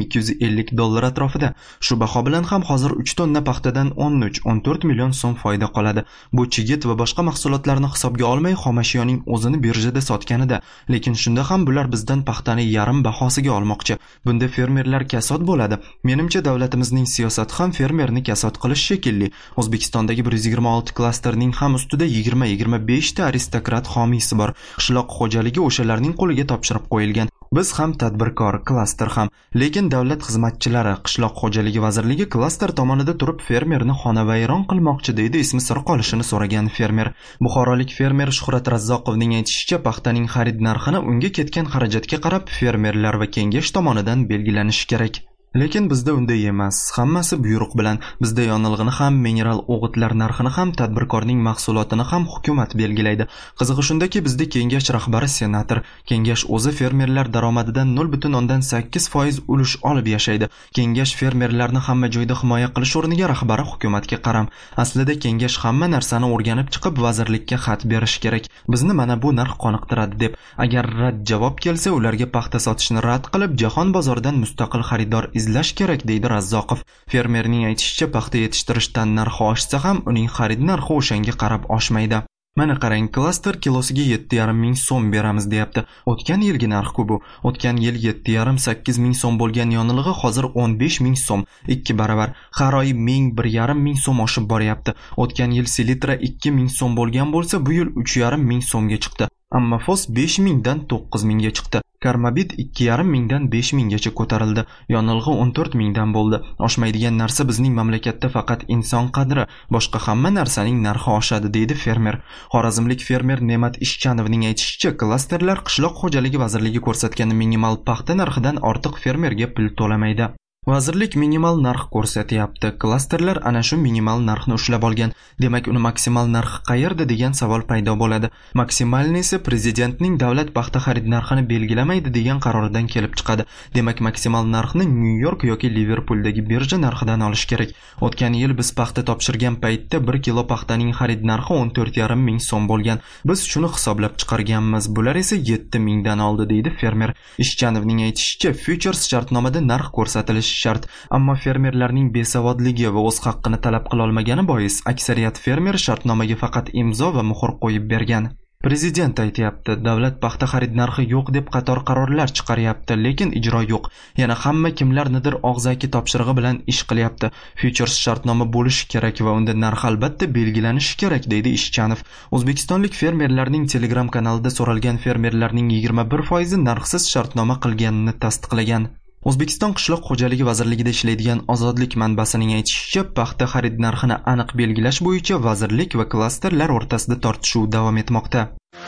$2250 atrofida. Shu baho bilan ham hozir 3 tonna paxtadan 13-14 million so'm foyda qoladi. Bu chigit va boshqa mahsulotlarni hisobga olmay xomashyoning o'zini birjada sotganida, lekin shunda ham bular bizdan paxtani yarim bahosiga olmoqchi. Bunda fermerlar kasod bo'ladi. Menimcha davlatimizning siyosati ham fermerni kasod qilish shekilli. O'zbekistondagi 126 klasterning ham ustida 20-25 ta aristokrat homiysi bor. Qishloq xo'jaligi o'shalarning qo'liga topshirib qo'yilgan. Biz ham tadbirkor, klaster ham, lekin davlat xizmatchilari, Qishloq xo'jaligi vazirligi klaster tomonida turib fermerni xonavayron qilmoqchi, deydi ismi sir qolishini so'ragan fermer. Buxorolik fermer Shuhrat Razzoqovning aytishicha, paxtaning xarid narxini unga ketgan xarajatga qarab fermerlar va kengash tomonidan belgilanishi kerak. Lekin bizda unday emas. Hammasi buyruq bilan. Bizda yonilg'ini ham, mineral o'g'itlar narxini ham, tadbirkorning mahsulotini ham hukumat belgilaydi. Qizig'i shundaki, bizda kengash rahbari senator. Kengash o'zi fermerlar daromadidan 0,8% ulush olib yashaydi. Kengash fermerlarni hamma joyda himoya qilish o'rniga rahbari hukumatga qaram. Aslida kengash hamma narsani o'rganib chiqib vazirlikka xat berish kerak. Bizni mana bu narx qoniqtiradi deb. Agar rad javob kelsa, ularga paxta sotishni rad qilib, jahon bozoridan mustaqil xaridor izlash kerak, deydi Razzoqov. Fermerning aytishicha, paxta yetishtirishdan narxi oshsa ham uning xarid narxi o'shanga qarab oshmaydi. Mana qarang, klaster kilosiga 7,5 ming so'm beramiz deyapti. O'tgan yilgi narx-ku bu. O'tgan yil 7,5-8 ming so'm bo'lgan yonilg'i hozir 15 ming so'm, 2 barobar. Har oy 1,5 ming so'm oshib boryapti. O'tgan yil selitra 2 ming so'm bo'lgan bo'lsa, bu yil 3,5 ming so'mga chiqdi. Ammo fos 5 mingdan 9 mingga chiqdi. Karmabit 2,5 mingdan 5 minggacha ko'tarildi. Yonilg'i 14 mingdan bo'ldi. Oshmaydigan narsa bizning mamlakatda faqat inson qadri, boshqa hamma narsaning narxi oshadi, deydi fermer. Xorazmlik fermer Ne'mat Ishchanovning aytishicha, klasterlar Qishloq xo'jaligi vazirligi ko'rsatgan minimal paxta narxidan ortiq fermerga pul to'lamaydi. Vazirlik minimal narx ko'rsatyapti. Klasterlar ana shu minimal narxni ushlab olgan. Demak, uni maksimal narxi qayerda degan savol paydo bo'ladi. Maksimalni esa prezidentning davlat paxta xarid narxini belgilamaydi degan qaroridan kelib chiqadi. Demak, maksimal narxni New York yoki Liverpooldagi birja narxidan olish kerak. O'tgan yil biz paxta topshirgan paytda 1 kilo paxtaning xarid narxi 14,5 ming so'm bo'lgan. Biz shuni hisoblab chiqarganmiz. Bular esa 7 mingdan oldi, deydi fermer. Ishchanovning aytishicha, futures shartnomada narx ko'rsatilishi shart, ammo fermerlarning besavodligi va o'z haqqini talab qila olmagani bois aksariyat fermer shartnomaga faqat imzo va muhr qo'yib bergan. Prezident aytayapti, davlat paxta xarid narxi yo'q deb qator qarorlar chiqaryapti, lekin ijro yo'q. Yana hamma kimlarnidir og'zaki topshirig'i bilan ish qilyapti. Futures shartnoma bo'lishi kerak va unda narx albatta belgilanishi kerak, deydi Ishchanov. O'zbekistonlik fermerlarning Telegram kanalida so'ralgan fermerlarning 21% narxsiz shartnoma qilganini tasdiqlagan. O'zbekiston qishloq xo'jaligi vazirligida ishlaydigan Ozodlik manbasining aytishicha, paxta xarid narxini aniq belgilash bo'yicha vazirlik va klasterlar o'rtasida tortishuv davom etmoqda.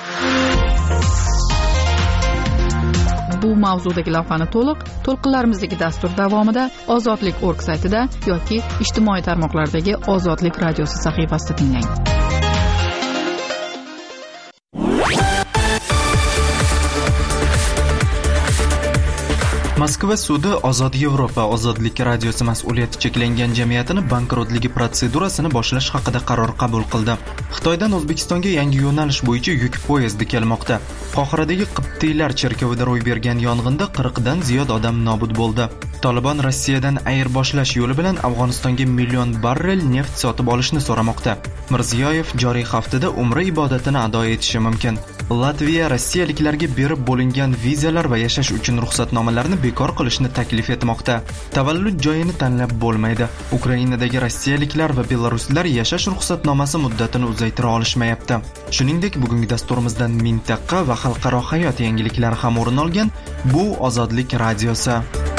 Bu mavzudagi lavhani to'lqinlarimizdagi dastur davomida ozodlik.org saytida yoki ijtimoiy tarmoqlardagi Ozodlik radiosi sahifasida tinglang. Moskva sudi Ozod Yevropa Ozodlik radiosi mas'uliyati cheklangan jamiyatini bankrotligi protsedurasini boshlash haqida qaror qabul qildi. Xitoydan O'zbekistonga yangi yo'nalish bo'yicha yuk poyezdi kelmoqda. Qohiradagi Qibtiylar cherkovida ro'y bergan yong'inda 40 dan ziyod odam nobud bo'ldi. Taliban Rossiyadan ayirboshlash yo'li bilan Afg'onistonga million barrel neft sotib olishni so'ramoqda. Mirziyoyev joriy haftada Umra ibodatini ado etishi mumkin. Latviya rossiyaliklarga berib bo'lingan vizalar va yashash uchun ruxsatnomalarni bekor qilishni taklif etmoqda. Tavallud joyini tanlab bo'lmaydi. Ukrainadagi rossiyaliklar va belaruslar yashash ruxsatnomasi muddatini uzaytira olishmayapti. Shuningdek, bugungi dasturimizdan mintaqa va xalqaro hayot yangiliklari ham o'rin olgan. Bu Ozodlik radiosi.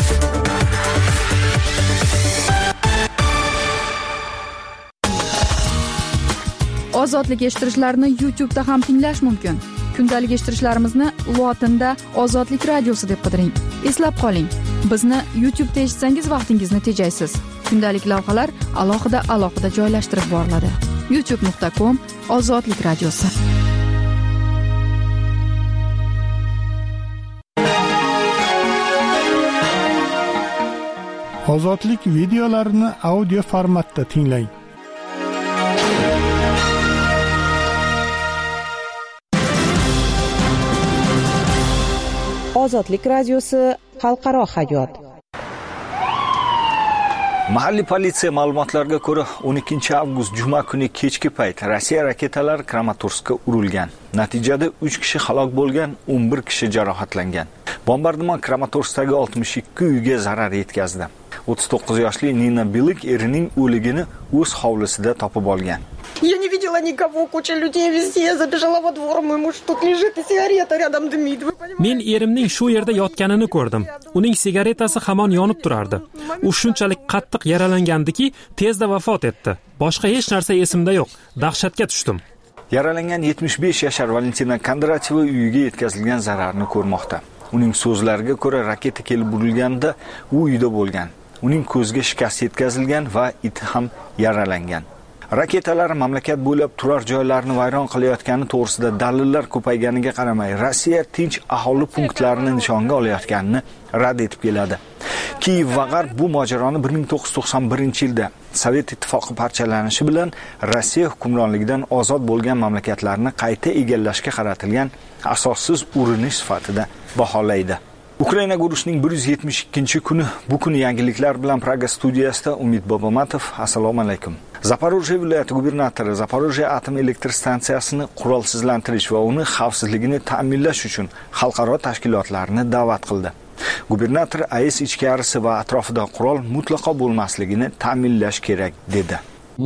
Ozodlik eshittirishlarini YouTube'da ham tinglash mumkin. Kundalik eshittirishlarimizni lotinda Ozodlik radiosi deb qidiring. Eslab qoling, bizni YouTube'da eshitsangiz vaqtingizni tejaysiz. Kundalik lavhalar alohida joylashtirib boriladi. youtube.com Ozodlik radiosi. Ozodlik videolarini audio formatda tinglang. Ozodlik radiosi xalqaro hayot. Mahalliy politsiya ma'lumotlariga ko'ra 12 avgust juma kuni kechki payt Rossiya raketalari Kramatorskka urilgan. Natijada 3 kishi halok bo'lgan, 11 kishi jarohatlangan. Bombardimon Kramatorskdagi 62 uyga zarar yetkazdi. 39 yoshli Nina Bilik erining o'ligini o'z hovlisida topib olgan. Я не видела никого, куча людей везде, я забежала во двор, мой муж тут лежит, и сигарета рядом дымит. Men erimning shu yerda yotganini ko'rdim. Uning sigaretasi hamon yonib turardi. U shunchalik qattiq yaralangandiki, tezda vafot etdi. Boshqa hech narsa esimda yo'q. Dahshatga tushdim. Yaralangan 75 yashar Valentina Kondratcheva uyiga yetkazilgan zararni ko'rmoqda. Uning so'zlariga ko'ra raketa kelib urilganda u uyda bo'lgan. Uning ko'ziga shikast yetkazilgan va iti ham yaralangan. Raketalar mamlakat bo'ylab turar joylarni vayron qilayotgani to'g'risida dalillar ko'payganiga qaramay, Rossiya tinch aholi punktlarini nishonga olayotganini rad etib keladi. Kiyev va G'arb bu mojaroni 1991-yilda Sovet ittifoqi parchalanishi bilan Rossiya hukmronligidan ozod bo'lgan mamlakatlarni qayta egallashga qaratilgan asossiz urinish sifatida baholaydi. Ukrainaga urushning 172-kuni bu kuni yangiliklar bilan Praga studiyasida Umid Bobomatov. Assalomu alaykum. Zaporojye viloyati gubernatori Zaporojye atom elektr stansiyasini qurolsizlantirish va uni xavfsizligini ta'minlash uchun xalqaro tashkilotlarni da'vat qildi. Gubernator AES ichkarisi va atrofida qurol mutlaqo bo'lmasligini ta'minlash kerak dedi.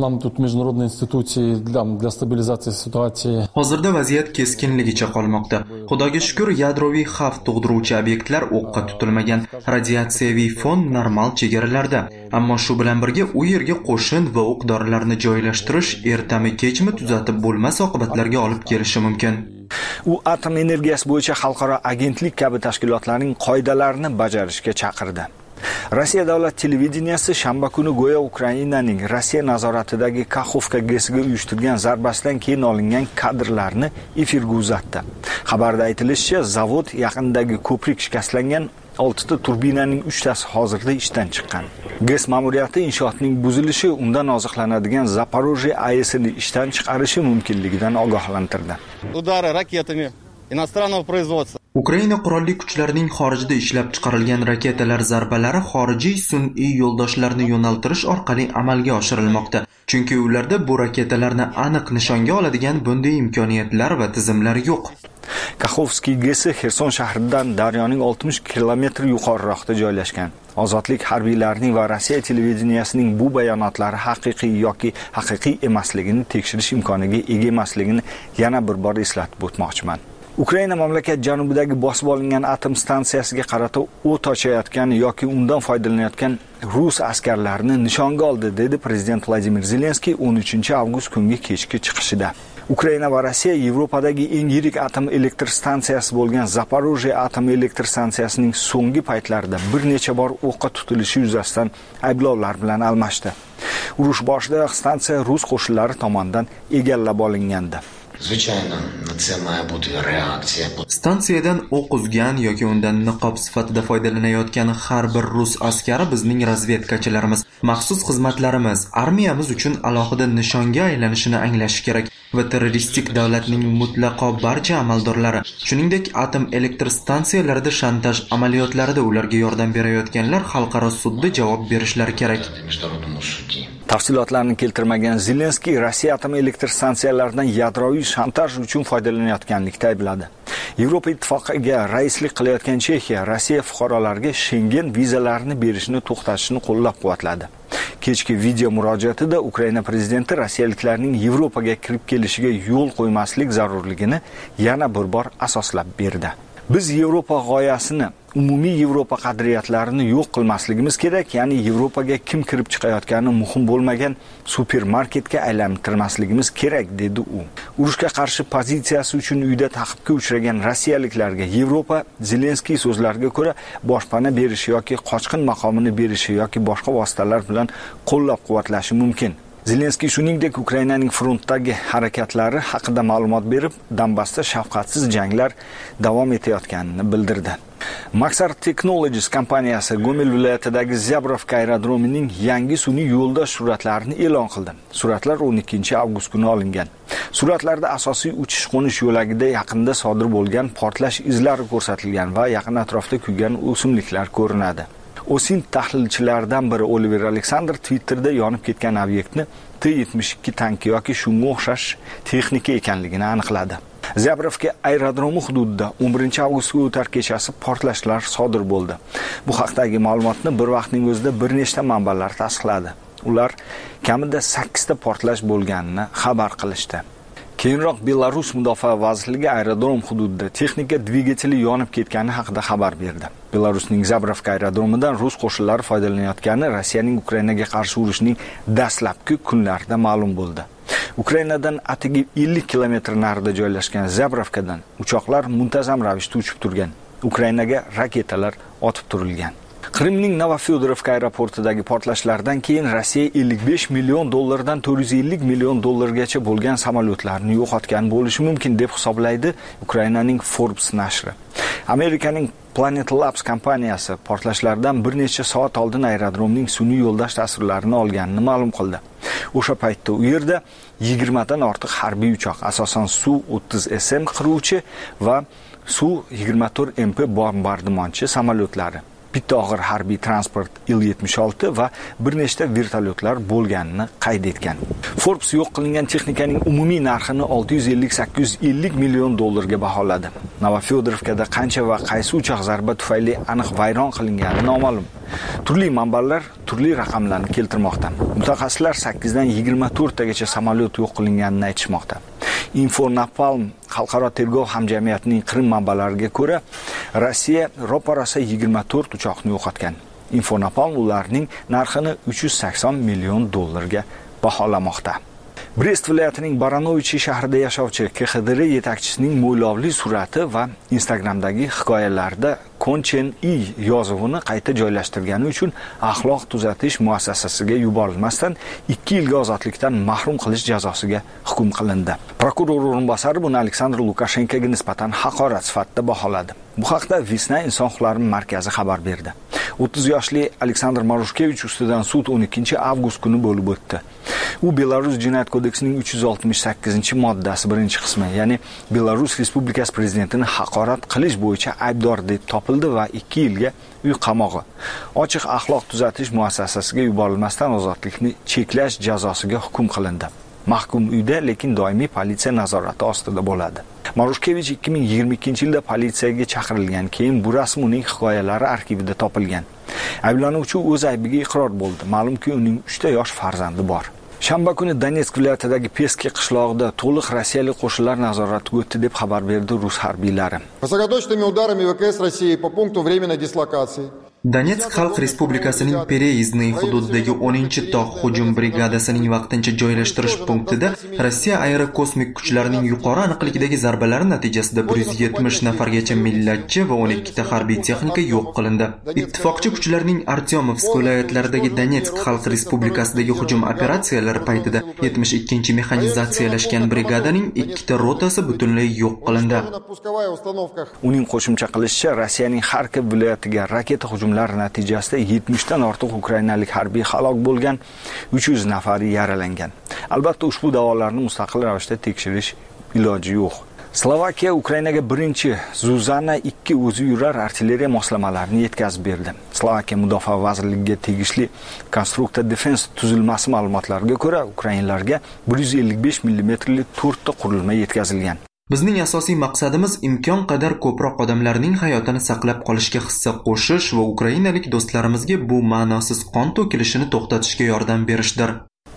Hozirda vaziyat keskinligicha qolmoqda. Xudoga shukr, yadroviy xavf tug'diruvchi obyektlar o'qqa tutilmagan, radiatsiyaviy fon normal chegaralarda. Ammo shu bilan birga u yerga qo'shin va o'q-dorilarni joylashtirish ertami kechmi tuzatib bo'lmas oqibatlarga olib kelishi mumkin. U atom energiyasi bo'yicha xalqaro agentlik kabi tashkilotlarning qoidalarini bajarishga chaqirdi. Rossiya davlat televideniyasi shanba kuni go'yo Ukrainaning Rossiya nazoratidagi Kakhovka GESga uyushtirgan zarbasidan keyin olingan kadrlarni efirga uzatdi. Xabarda aytilishicha, zavod yaqinidagi ko'prik shikastlangan, 6 ta turbinaning 3 tasi hozirda ishdan chiqqan. GES ma'muriyati inshootning buzilishi undan oziqlanadigan Zaporojye AESni ishdan chiqarishi mumkinligidan ogohlantirdi. Udары ракетами иностранного производства Ukraina qurolli kuchlarining xorijda ishlab chiqarilgan raketalar zarbalari xorijiy sun'iy yo'ldoshlarni yo'naltirish orqali amalga oshirilmoqda. Chunki ularda bu raketalarni aniq nishonga oladigan bunday imkoniyatlar va tizimlar yo'q. Kakhovskiy GESi Xerson shahridan daryoning 60 kilometr yuqoriroqda joylashgan. Ozodlik harbiylarining va Rossiya televideniyasining bu bayonotlari haqiqiy yoki haqiqiy emasligini tekshirish imkoniga ega emasligini yana bir bor eslatib o'tmoqchiman. Ukraina mamlakat janubidagi bosib olingan atom stansiyasiga qarata o't ochayotgan yoki undan foydalanayotgan rus askarlarini nishonga oldi, dedi prezident Vladimir Zelenskiy 13 avgust kungi kechki chiqishida. Ukraina va Rossiya Yevropadagi eng yirik atom elektr stansiyasi bo'lgan Zaporojye atom elektr stansiyasining so'nggi paytlarida bir necha bor o'qqa tutilishi yuzasidan ayblovlar bilan almashdi. Urush boshida stansiya rus qo'shinlari tomonidan egallab olingandi. Stansiyadan o'q uzgan yoki undan niqob sifatida foydalanayotgan har bir rus askari bizning razvedkachilarimiz, maxsus xizmatlarimiz, armiyamiz uchun alohida nishonga aylanishini anglashi kerak va terroristik davlatning mutlaqo barcha amaldorlari, shuningdek atom elektr stansiyalarida shantaj amaliyotlarida ularga yordam berayotganlar xalqaro sudda javob berishlari kerak. Tafsilotlarni keltirmagan Zelenskiy Rossiya atom elektr stansiyalaridan yadroviy shantaj uchun foydalanayotganlikda aybladi. Yevropa ittifoqiga raislik qilayotgan Chexiya Rossiya fuqarolariga Schengen vizalarini berishni to'xtatishni qo'llab-quvvatladi. Kechki video murojaatida Ukraina prezidenti rossiyaliklarning Yevropaga kirib kelishiga yo'l qo'ymaslik zarurligini yana bir bor asoslab berdi. Biz Yevropa g'oyasini, umumiy Yevropa qadriyatlarini yo'q qilmasligimiz kerak, ya'ni Yevropaga kim kirib chiqayotgani muhim bo'lmagan supermarketga aylantirmasligimiz kerak, dedi u. Urushga qarshi pozitsiyasi uchun uyda ta'qibga uchragan rossiyaliklarga Yevropa Zelenskiy so'zlariga ko'ra boshpana berishi yoki qochqin maqomini berishi yoki boshqa vositalar bilan qo'llab-quvvatlashi mumkin. Zelenskiy shuningdek Ukrainaning frontdagi harakatlari haqida ma'lumot berib, Donbassda shafqatsiz janglar davom etayotganini bildirdi. Maxar Technologies kompaniyasi Gomel viloyatidagi Zyabrovka aerodromining yangi sun'iy yo'ldosh suratlarini e'lon qildi. Suratlar 12 avgust kuni olingan. Suratlarda asosiy uchish-qo'nish yo'lagida yaqinda sodir bo'lgan portlash izlari ko'rsatilgan va yaqin atrofda kuygan o'simliklar ko'rinadi. Osin tahlilchilaridan biri Oliver Alexander Twitterda yonib ketgan obyektni T-72 tanki yoki shunga o'xshash texnika ekanligini aniqladi. Zyabrovka aerodromi hududida 11 avgustga o'tar kechasi portlashlar sodir bo'ldi. Bu haqdagi ma'lumotni bir vaqtning o'zida bir nechta manbalar tasdiqladi. Ular kamida 8 ta portlash bo'lganini xabar qilishdi. Keyinroq Belarus mudofaa vazirligi aerodrom hududida texnika dvigateli yonib ketgani haqida xabar berdi. Belarusning Zabrovka aerodromidan rus qo'shinlari foydalanayotgani Rossiyaning Ukrainaga qarshi urushining dastlabki kunlarida ma'lum bo'ldi. Ukrainadan atigi 50 kilometr narida joylashgan Zabrovkadan uchoqlar muntazam ravishda uchib turgan. Ukrainaga raketalar otib turilgan. Qrimning Novofyodorovka aeroportidagi portlashlardan keyin Rossiya 55 million dollardan 450 million dollargacha bo'lgan samolyotlarni yo'qotgan bo'lishi mumkin deb hisoblaydi Ukrainaning Forbes nashri. Amerikaning Planet Labs kompaniyasi portlashlardan bir necha soat oldin aerodromning sun'iy yo'ldosh tasvirlarini olganini ma'lum qildi. O'sha paytda u yerda 20 dan ortiq harbiy uchoq, asosan Su-30SM qiruvchi va Su-24MP bombardimonchi samolyotlari, bitta og'ir harbiy transport Il-76 va bir nechta vertolyotlar bo'lganini qayd etgan. Forbes yo'q qilingan texnikaning umumiy narxini 650-850 million dollarga baholadi. Novofyodorovkada qancha va qaysi uchoq zarba tufayli aniq vayron qilingani noma'lum. Turli manbalar turli raqamlarni keltirmoqda. Mutaxassislar 8 dan 24 tagacha samolyot yo'q qilinganini aytishmoqda. Infonapalm xalqaro tergov hamjamiyatining Qrim manbalariga ko'ra, Rossiya ro'parasi 24 uchoqni yo'qotgan. Infonapalm ularning narxini 380 million dollarga baholamoqda. Brest viloyatining Baranovich shahrida yashovchi KXDR yetakchisining mo'ylovli surati va Instagramdagi hikoyalarida Konchen I yozuvini qayta joylashtirgani uchun axloq tuzatish muassasasiga yuborilmasdan 2 yilga ozodlikdan mahrum qilish jazosiga hukm qilindi. Prokuror o'rinbosari buni Aleksandr Lukashenkoga nisbatan haqorat sifatida baholadi. Bu haqda Visna inson huquqlari markazi xabar berdi. 30 yoshli Aleksandr Marushkevich ustidan sud 12-avgust kuni bo'lib o'tdi. U Belarus jinoyat kodeksining 368-moddasi 1-qismi, ya'ni Belarus Respublikasi prezidentini haqorat qilish bo'yicha aybdor deb topildi va 2 yilga uy qamog'i, ochiq axloq tuzatish muassasasiga yuborilmasdan ozodlikni cheklash jazosiga hukm qilindi. Mahkum uyda, lekin doimiy politsiya nazorati ostida bo'ladi. Marushkevich 2022-yilda politsiyaga chaqirilgan, keyin bu rasm uning hikoyalari arxivida topilgan. Ayblanuvchi o'z aybiga iqror bo'ldi. Ma'lumki, uning 3 ta yosh farzandi bor. Shanba kuni Donetsk viloyatidagi Peski qishlog'ida to'liq rossiyalik qo'shinlar nazoratiga o'tdi deb xabar berdi rus harbiylari. Высокоточными ударами ВКС России по пункту временной дислокации Donetsk Xalq Respublikasining Pereyiznay hududidagi 10-tog' hujum brigadasining vaqtincha joylashtirish punktida Rossiya aerokosmik kuchlarining yuqori aniqlikdagi zarbalari natijasida 170 nafargacha millatchi va 12 ta harbiy texnika yo'q qilindi. Ittifoqchi kuchlarning Artyomovsk viloyatlaridagi Donetsk Xalq Respublikasidagi hujum operatsiyalari paytida 72-mexanizatsiyalashgan brigadaning 2 ta rotasi butunlay yo'q qilindi. Uning qo'shimcha qilishicha, Rossiyaning Xarkov viloyatiga raketa hujumlar natijasida 70 dan ortiq ukrainalik harbiy halok bo'lgan, 300 nafari yaralangan. Albatta ushbu da'volarni mustaqil ravishda tekshirish iloji yo'q. Slovakiya Ukrainaga birinchi Zuzana 2 o'zi yurar artilleriya moslamalarini yetkazib berdi. Slovakiya mudofaa vazirligiga tegishli Constructor Defense tuzilmasi ma'lumotlariga ko'ra, ukrainlarga 155 mm li 4 ta qurilma yetkazilgan. Bizning asosiy maqsadimiz imkon qadar ko'proq odamlarning hayotini saqlab qolishga hissa qo'shish va ukrainalik do'stlarimizga bu ma'nosiz qon to'kilishini to'xtatishga yordam berishdir.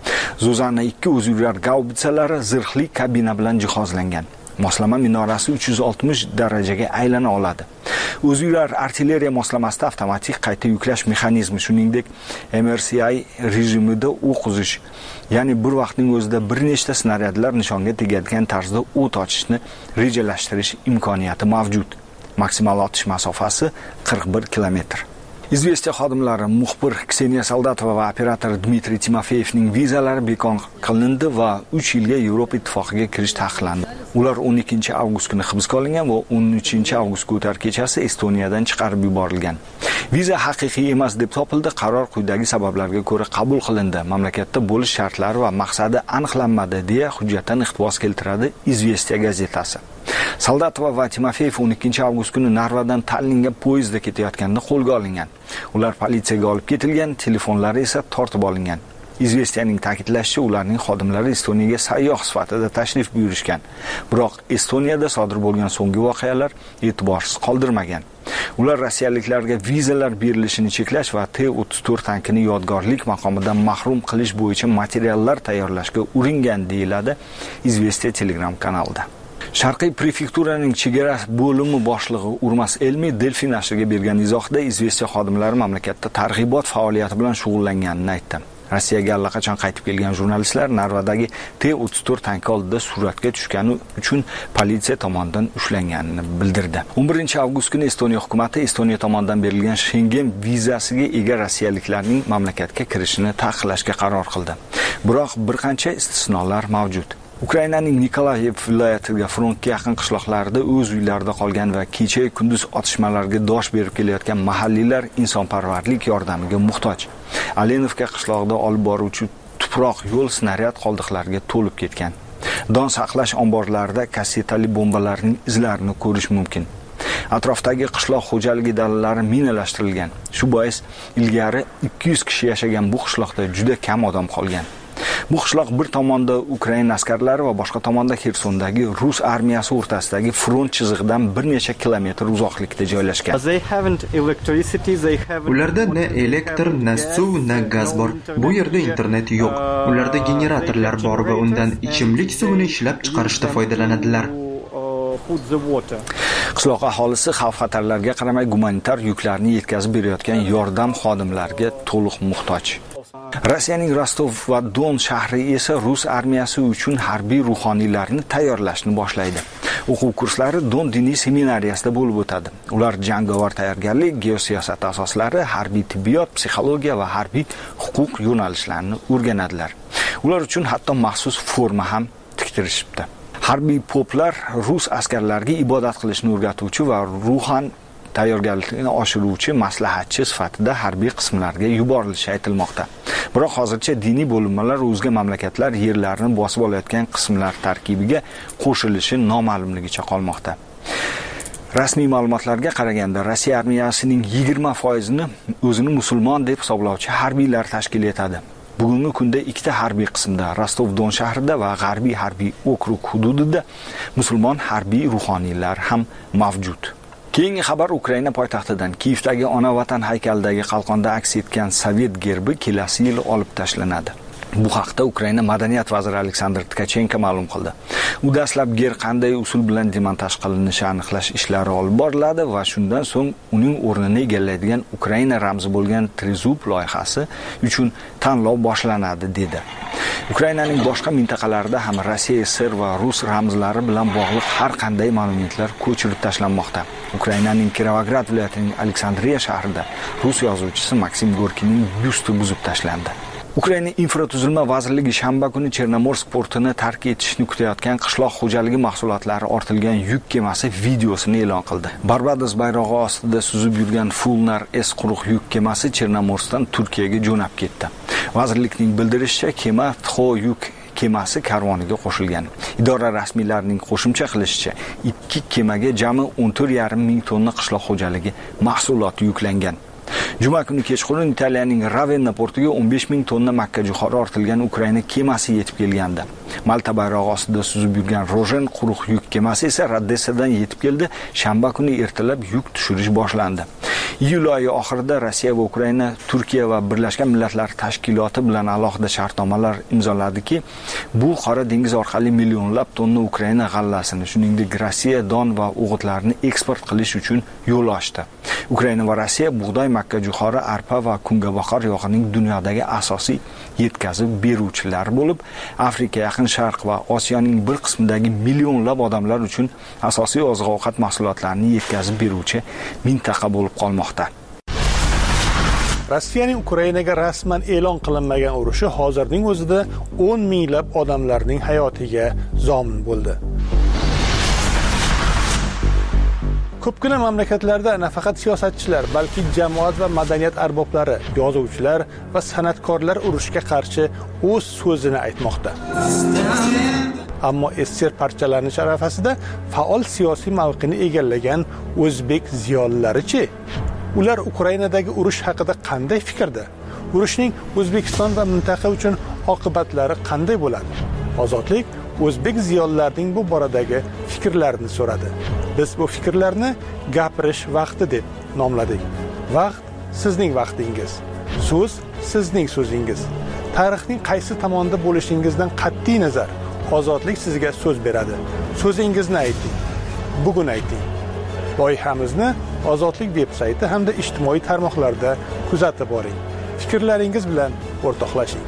Zuzana 2 o'zyurar gaubitsalari zirhli kabina bilan jihozlangan. Moslama minorasi 360 darajaga aylana oladi. O'zyurar artilleriya moslamasida avtomatik qayta yuklash mexanizmi, shuningdek MRCI rejimida o'q uzish, ya'ni bir vaqtning o'zida bir nechta snaryadlar nishonga tegadigan tarzda o't ochishni rejalashtirish imkoniyati mavjud. Maksimal otish masofasi 41 kilometr. Izvestiya xodimlari muxbir Kseniya Soldatova va operator Dmitriy Timofeyevning vizalari bekor qilindi va 3 yilga Yevropa ittifoqiga kirish taqiqlandi. Ular 12-avgust kuni hibsga olingan va 13-avgustga o'tar kechasi Estoniyadan chiqarib yuborilgan. Viza haqiqiy emas deb topildi. Qaror quyidagi sabablarga ko'ra qabul qilindi. Mamlakatda bo'lish shartlari va maqsadi aniqlanmadi deya hujjatdan iqtibos keltiradi Izvestiya gazetasi. Soldatova va Timofeyev 12-avgust kuni Narvadan Tallinga poyezdda ketayotganda qo'lga olingan. Ular politsiyaga olib ketilgan, telefonlari esa tortib olingan. Izvestiyaning ta'kidlashicha, ularning xodimlari Estoniyaga sayyoh sifatida tashrif buyurishgan. Biroq Estoniyada sodir bo'lgan so'nggi voqealar e'tiborsiz qoldirmagan. Ular rossiyaliklarga vizalar berilishini cheklash va T-34 tankini yodgorlik maqomidan mahrum qilish bo'yicha materiallar tayyorlashga uringan, deyiladi Izvestiya Telegram kanalida. Sharqiy prefekturaning chegara bo'limi boshlig'i Urmas Elmi Delfi nashriga bergan izohda Izvestiya xodimlari mamlakatda targ'ibot faoliyati bilan shug'ullanganini aytdi. Rossiyaga allaqachon qaytib kelgan jurnalistlar Narvadagi T-34 tanki oldida suratga tushgani uchun politsiya tomonidan ushlanganini bildirdi. 11-avgust kuni Estoniya hukumatı Estoniya tomonidan berilgan Schengen vizasiga ega rossiyaliklarning mamlakatga kirishini taqiqlashga qaror qildi. Biroq bir qancha istisnolar mavjud. Ukrainaning Nikolayev viloyatiga frontga yaqin qishloqlarda o'z uylarida qolgan va kecha kunduz otishmalarga dosh berib kelayotgan mahalliylar insonparvarlik yordamiga muhtoj. Alenovka qishlog'ida olib boruvchi tuproq yo'l snaryad qoldiqlariga to'lib ketgan. Don saqlash omborlarida kassetali bombalarning izlarini ko'rish mumkin. Atrofdagi qishloq xo'jaligi dalalari minalashtirilgan. Shu bois ilgari 200 kishi yashagan bu qishloqda juda kam odam qolgan. Bu qishloq bir tomonda Ukraina askarlari va boshqa tomonda Xersondagi Rus armiyasi o'rtasidagi front chizig'idan bir necha kilometr uzoqlikda joylashgan. Ularda na elektr, na suv, na gaz bor. Bu yerda internet yo'q. Ularda generatorlar bor va undan ichimlik suvini ishlab chiqarishda foydalanadilar. Qishloq aholisi xavf-xatarlarga qaramay gumanitar yuklarni yetkazib berayotgan yordam xodimlariga to'liq muhtoj. Rossiyaning Rostov va Don shahri esa Rus armiyasi uchun harbiy ruhoniylarni tayyorlashni boshlaydi. O'quv kurslari Don diniy seminariyasida bo'lib o'tadi. Ular jangovar tayyorgarlik, geosiyosat asoslari, harbiy tibbiyot, psixologiya va harbiy huquq yo'nalishlarini o'rganadilar. Ular uchun hatto maxsus forma ham tiktirishibdi. Harbiy poplar rus askarlariga ibodat qilishni o'rgatuvchi va ruhan tayyorgarlikni oshiruvchi maslahatchi sifatida harbiy qismlarga yuborilishi aytilmoqda. Biroq hozircha diniy bo'linmalar o'zga mamlakatlar yerlarini bosib olayotgan qismlar tarkibiga qo'shilishi noma'lumligicha qolmoqda. Rasmiy ma'lumotlarga qaraganda Rossiya armiyasining 20%ni o'zini musulmon deb hisoblovchi harbiylar tashkil etadi. Bugungi kunda ikkita harbiy qismda, Rostov-Don shahrida va G'arbiy harbiy okrug hududida musulmon harbiy ruhoniylar ham mavjud. Keyingi xabar Ukraina poytaxtidan. Kiyevdagi ona vatan haykalidagi qalqonda aks etgan sovet gerbi kelasi yil olib tashlanadi. Bu haqda Ukraina madaniyat vaziri Aleksandr Tkachenko ma'lum qildi. U dastlab ger qanday usul bilan demontaj qilinishi aniqlash ishlari olib boriladi va shundan so'ng uning o'rnini egallaydigan Ukraina ramzi bo'lgan Trezub loyihasi uchun tanlov boshlanadi dedi. Ukrainaning boshqa mintaqalarida ham Rossiya, SSR va Rus ramzlari bilan bog'liq har qanday ma'lumotlar ko'chirib tashlanmoqda. Ukrainaning Kirovograd viloyatining Aleksandriya shahrida Rus yozuvchisi Maksim Gorkining byusti buzib tashlandi. Ukraina infratuzilma vazirligi shanba kuni Chernomorsk portini tark etishni kutayotgan qishloq xo'jaligi mahsulotlari ortilgan yuk kemasi videosini e'lon qildi. Barbados bayrog'i ostida suzib yurgan Fulnar S quruq yuk kemasi Chernomorskdan Turkiyaga jo'nab ketdi. Vazirlikning bildirishicha, kema Txo yuk kemasi karvoniga qo'shilgan. Idora rasmiylarining qo'shimcha qilishicha, ikki kemaga jami 14,5 ming tonna qishloq xo'jaligi mahsuloti yuklangan. Juma kuni kechqurun Italiyaning Ravenna portiga 15 ming tonna makka jo'xori ortilgan Ukraina kemasi yetib kelgandi. Malta bayrog'i ostida suzib yurgan Rojen quruq yuk kemasi esa Radessadan yetib keldi. Shanba kuni ertalab yuk tushirish boshlandi. Iyul oyi oxirida Rossiya va Ukraina Turkiya va Birlashgan Millatlar Tashkiloti bilan alohida shartnomalar imzoladiki, bu Qora dengiz orqali millionlab tonna Ukraina g'allasini, shuningdek Rossiya don va o'g'itlarini eksport qilish uchun yo'l ochdi. Ukraina va Rossiya bug'doy, makka jo'xori, arpa va kungaboqar yog'ining dunyodagi asosiy yetkazib beruvchilari bo'lib, Afrika, Yaqin Sharq va Osiyoning bir qismidagi millionlab odamlar uchun asosiy oziq-ovqat mahsulotlarini yetkazib beruvchi mintaqa bo'lib qolmoqda. Rossiyaning Ukrainaga rasman e'lon qilinmagan urushi hozirning o'zida 10 minglab odamlarning hayotiga zomin bo'ldi. Ko'pgina mamlakatlarda nafaqat siyosatchilar, balki jamoat va madaniyat arboblari, yozuvchilar va san'atkorlar urushga qarshi o'z so'zini aytmoqda. Ammo SSR parchalanish arafasida faol siyosiy mavqeni egallagan o'zbek ziyolilari-chi? Ular Ukrainadagi urush haqida qanday fikrda? Urushning O'zbekiston va mintaqa uchun oqibatlari qanday bo'ladi? Ozodlik o'zbek ziyolilarining bu boradagi fikrlarini so'radi. Biz bu fikrlarni gapirish vaqti deb nomladik. Vaqt sizning vaqtingiz. So'z sizning so'zingiz. Tarixning qaysi tomonda bo'lishingizdan qat'iy nazar, ozodlik sizga so'z beradi. So'zingizni ayting. Bugun ayting. Loyihamizni Ozodlik veb-sayti hamda ijtimoiy tarmoqlarda kuzatib boring. Fikrlaringiz bilan o'rtoqlashing.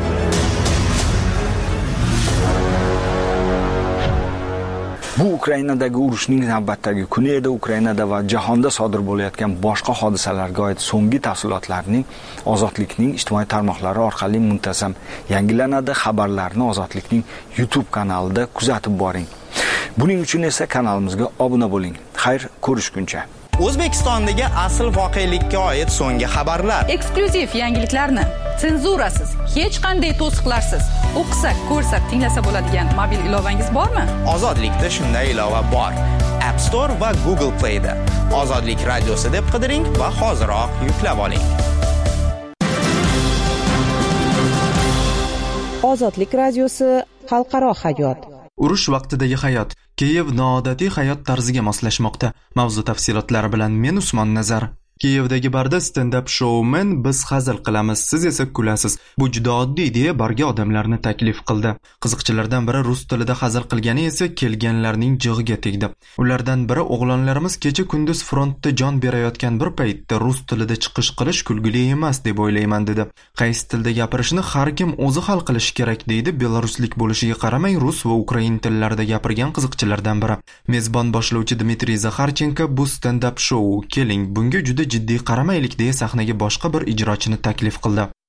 Bu Ukrainadagi urushning navbatdagi kuni edi. Ukrainada va jahonda sodir bo'layotgan boshqa hodisalarga oid so'nggi tafsilotlarning Ozodlikning ijtimoiy tarmoqlari orqali muntazam yangilanadi. Xabarlarni Ozodlikning YouTube kanalida kuzatib boring. Buning uchun esa kanalimizga obuna bo'ling. Xayr, ko'rishguncha. O'zbekistondagi asl voqelikka oid so'nggi xabarlar, eksklyuziv yangiliklarni senzurasiz, hech qanday to'siqlarsiz o'qisak, ko'rsak, tinglasa bo'ladigan mobil ilovangiz bormi? Ozodlikda shunday ilova bor. App Store va Google Play da Ozodlik radiosi deb qidiring va hoziroq yuklab oling. Ozodlik radiosi xalqaro hayot. Urush vaqtidagi hayot. Kiyev noodatiy hayot tarziga moslashmoqda. Mavzu tafsilotlari bilan men Usmon Nazar. Kiyevdagi barda stand-up shoumen biz hazil qilamiz, siz esa kulasiz. Bu juda oddiy deya barga odamlarni taklif qildi. Qiziqchilardan biri rus tilida hazil qilgani esa kelganlarning jig'iga tegdi. Ulardan biri o'g'lonlarimiz kecha kunduz frontda jon berayotgan bir paytda rus tilida chiqish qilish kulgili emas deb o'ylayman dedi. Qaysi tilda gapirishni har kim o'zi hal qilishi kerak deydi belaruslik bo'lishiga qaramay rus va ukrain tillarida gapirgan qiziqchilardan biri. Mezbon boshlovchi Dmitriy Zakharchenko bu stand-up show keling bunga juda jiddiy qaramaylik deya sahnaga boshqa bir ijrochini taklif qildi.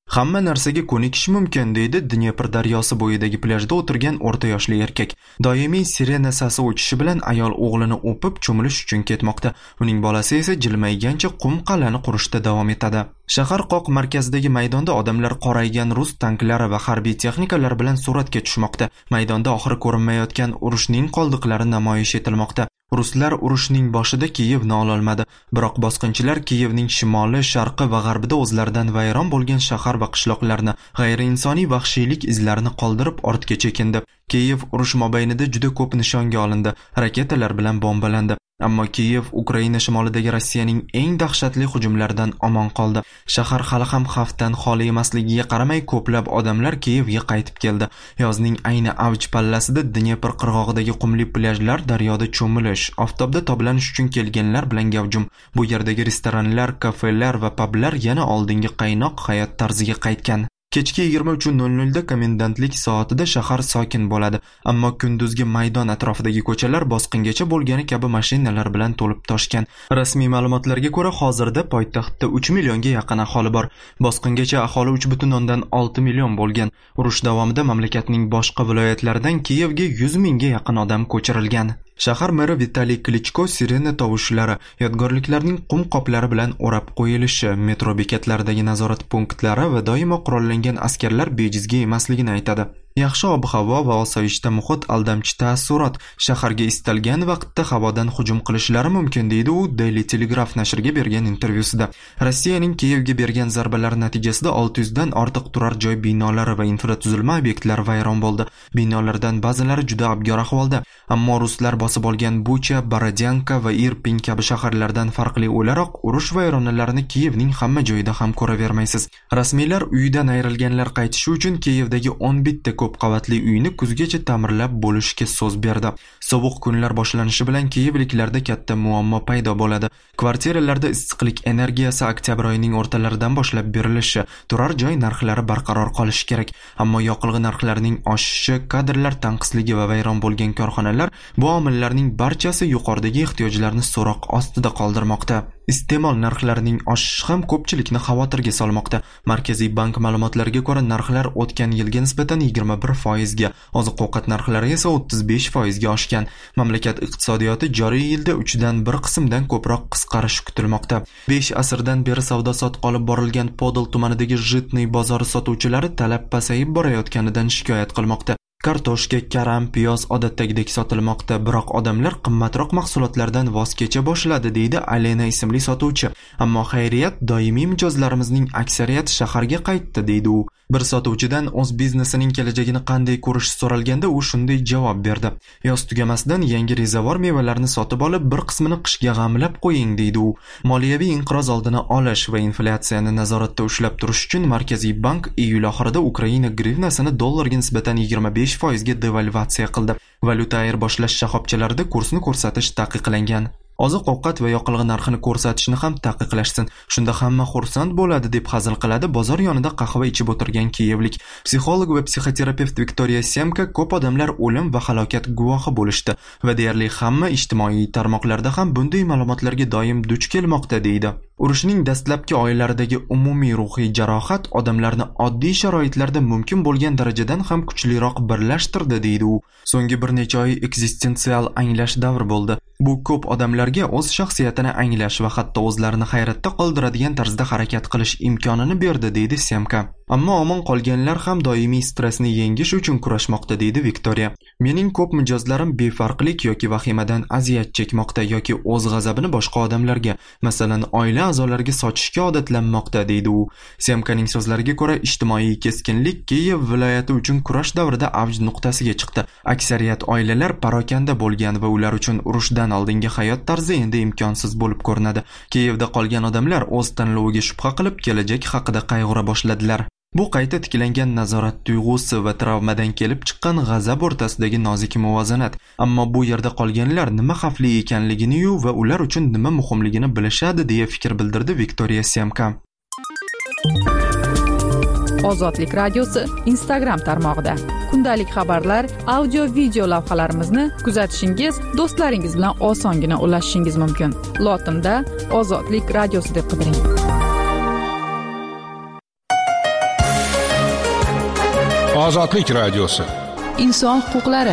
Hamma narsaga ko'nikish mumkin, deydi Dnepr daryosi bo'yidagi plyajda o'tirgan o'rta yoshli erkak. Doimiy sirena sasi o'chishi bilan ayol o'g'lini o'pib cho'milish uchun ketmoqda. Uning bolasi esa jilmaygancha qum qal'ani qurishda davom etadi. Shahar qoq markazidagi maydonda odamlar qoraygan rus tanklari va harbiy texnikalar bilan suratga tushmoqda. Maydonda oxiri ko'rinmayotgan urushning qoldiqlari namoyish etilmoqda. Ruslar urushning boshida Kiyevni ololmadi, biroq bosqinchilar Kiyevning shimoli, sharqi va g'arbida o'zlaridan vayron bo'lgan shahar va qishloqlarni, g'ayriinsoniy vahshiylik izlarini qoldirib ortga chekindi. Kiyev urush mobaynida juda ko'p nishonga olindi, raketalar bilan bombalandi. Ammo Kiyev Ukraina shimolidagi Rossiyaning eng dahshatli hujumlaridan omon qoldi. Shahar hali ham xavfdan xoli emasligiga qaramay ko'plab odamlar Kiyevga qaytib keldi. Yozning ayni avj pallasida Dnepr qirg'og'idagi qumli plyajlar, daryoda cho'milish, oftobda toblanish uchun kelganlar bilan gavjum. Bu yerdagi restoranlar, kafelar va publar yana oldingi qaynoq hayot tarziga qaytgan. Kechki 23:00 da komendantlik soatida shahar sokin bo'ladi, ammo kunduzgi maydon atrofidagi ko'chalar bosqingacha bo'lgani kabi mashinalar bilan to'lib toshgan. Rasmiy ma'lumotlarga ko'ra, hozirda poytaxtda 3 millionga yaqin aholi bor. Bosqingacha aholi 3,6 million bo'lgan. Urush davomida mamlakatning boshqa viloyatlaridan Kiyevga 100 mingga yaqin odam ko'chirilgan. Shahar meri Vitaliy Klichko sirena tovushlari, yodgorliklarning qum qoplari bilan o'rab qo'yilishi, metro bekatlaridagi nazorat punktlari va doimo qurollangan askarlar bejizga emasligini aytadi. Yaxshi ob-havo va osoyishta muhit aldamchi taassurot, shaharga istalgan vaqtda havodan hujum qilishlari mumkin, deydi u Daily Telegraph nashriga bergan intervyusida. Rossiyaning Kiyevga bergan zarbalari natijasida 600 dan ortiq turar joy binolari va infratuzilma obyektlari vayron bo'ldi. Binolardan ba'zilari juda abgor ahvolda, ammo ruslar bosib olgan Bucha, Borodyanka va Irpin kabi shaharlardan farqli o'laroq urush vayronalarini Kiyevning hamma joyida ham ko'ravermaysiz. Rasmiylar uyidan ayrilganlar qaytishi uchun Kiyevdagi 11 ta ko'p qavatli uyni kuzgacha ta'mirlab bo'lishga so'z berdi. Sovuq kunlar boshlanishi bilan Kiyevliklarda katta muammo paydo bo'ladi. Kvartiralarda issiqlik energiyasi oktyabr oyining o'rtalaridan boshlab berilishi, turar joy narxlari barqaror qolishi kerak. Ammo yoqilg'i narxlarining oshishi, kadrlar tanqisligi va vayron bo'lgan korxonalar bu omillarning barchasi yuqoridagi ehtiyojlarni so'roq ostida qoldirmoqda. Iste'mol narxlarining oshishi ham ko'pchilikni xavotirga solmoqda. Markaziy bank ma'lumotlariga ko'ra, narxlar o'tgan yilga nisbatan 21% ga, oziq-ovqat narxlari esa 35% ga oshgan. Mamlakat iqtisodiyoti joriy yilda 3dan 1 qismdan ko'proq qisqarishi kutilmoqda. 5 asrdan beri savdo-sotiq olib borilgan Podol tumanidagi Jitniy bozori sotuvchilari talab pasayib borayotganidan shikoyat qilmoqda. Kartoshka, karam, piyoz odatdagidek sotilmoqda, biroq odamlar qimmatroq mahsulotlardan voz kecha boshladi, deydi Alena ismli sotuvchi. Ammo xayriyat, doimiy mijozlarimizning aksariyati shaharga qaytdi, deydi u. Bir sotuvchidan o'z biznesining kelajagini qanday ko'rish so'ralganda u shunday javob berdi: yoz tugamasidan yangi rezavor mevalarni sotib olib, bir qismini qishga g'amlab qo'ying, deydi u. Moliyaviy inqiroz oldini olish va inflyatsiyani nazoratda ushlab turish uchun Markaziy bank iyul oxirida Ukraina grivnasini dollarga nisbatan 25% ga devalvatsiya qildi. Valyuta ayirboshlash shoxobchalarida kursni ko'rsatish taqiqlangan. Oziq-ovqat va yoqilg'i narxini ko'rsatishni ham taqiqlashsin. Shunda hamma xursand bo'ladi, deb hazil qiladi bozor yonida qahva ichib o'tirgan kiyevlik. Psixolog va psixoterapevt Viktoriya Semka ko'p odamlar o'lim va halokat guvohi bo'lishdi va deyarli hamma ijtimoiy tarmoqlarda ham bunday ma'lumotlarga doim duch kelmoqda, deydi. Urushning dastlabki oylaridagi umumiy ruhiy jarohat odamlarni oddiy sharoitlarda mumkin bo'lgan darajadan ham kuchliroq birlashtirdi, deydi u. So'nggi bir necha oy eksistensial anglash davri bo'ldi. Bu ko'p odamlarga o'z shaxsiyatini anglash va hatto o'zlarini hayratda qoldiradigan tarzda harakat qilish imkonini berdi, deydi Semka. Ammo omon qolganlar ham doimiy stressni yengish uchun kurashmoqda, deydi Viktoriya. Mening ko'p mijozlarim befarqlik yoki vahimadan aziyat chekmoqda yoki o'z g'azabini boshqa odamlarga, masalan, oila a'zolariga sochishga odatlanmoqda, deydi u. Semkaning so'zlariga ko'ra, ijtimoiy keskinlik Kiyev viloyati uchun kurash davrida avj nuqtasiga chiqdi. Aksariyat oilalar parokanda bo'lgan va ular uchun urushdan oldingi hayot tarzi endi imkonsiz bo'lib ko'rinadi. Kiyevda qolgan odamlar o'z tanloviga shubha qilib, kelajak haqida qayg'ura boshladilar. Bu qayta tiklangan nazorat tuyg'usi va travmadan kelib chiqqan g'azab o'rtasidagi nozik muvozanat. Ammo bu yerda qolganlar nima xavfli ekanligini-yu va ular uchun nima muhimligini bilishadi, deya fikr bildirdi Viktoriya Semka. Ozodlik radiosi Instagram tarmog'ida kundalik xabarlar, audio, video lavhalarimizni kuzatishingiz, do'stlaringiz bilan osongina ulashishingiz mumkin. Lotinda Ozodlik radiosi deb qidiring. Ozodlik radiosi. Inson huquqlari.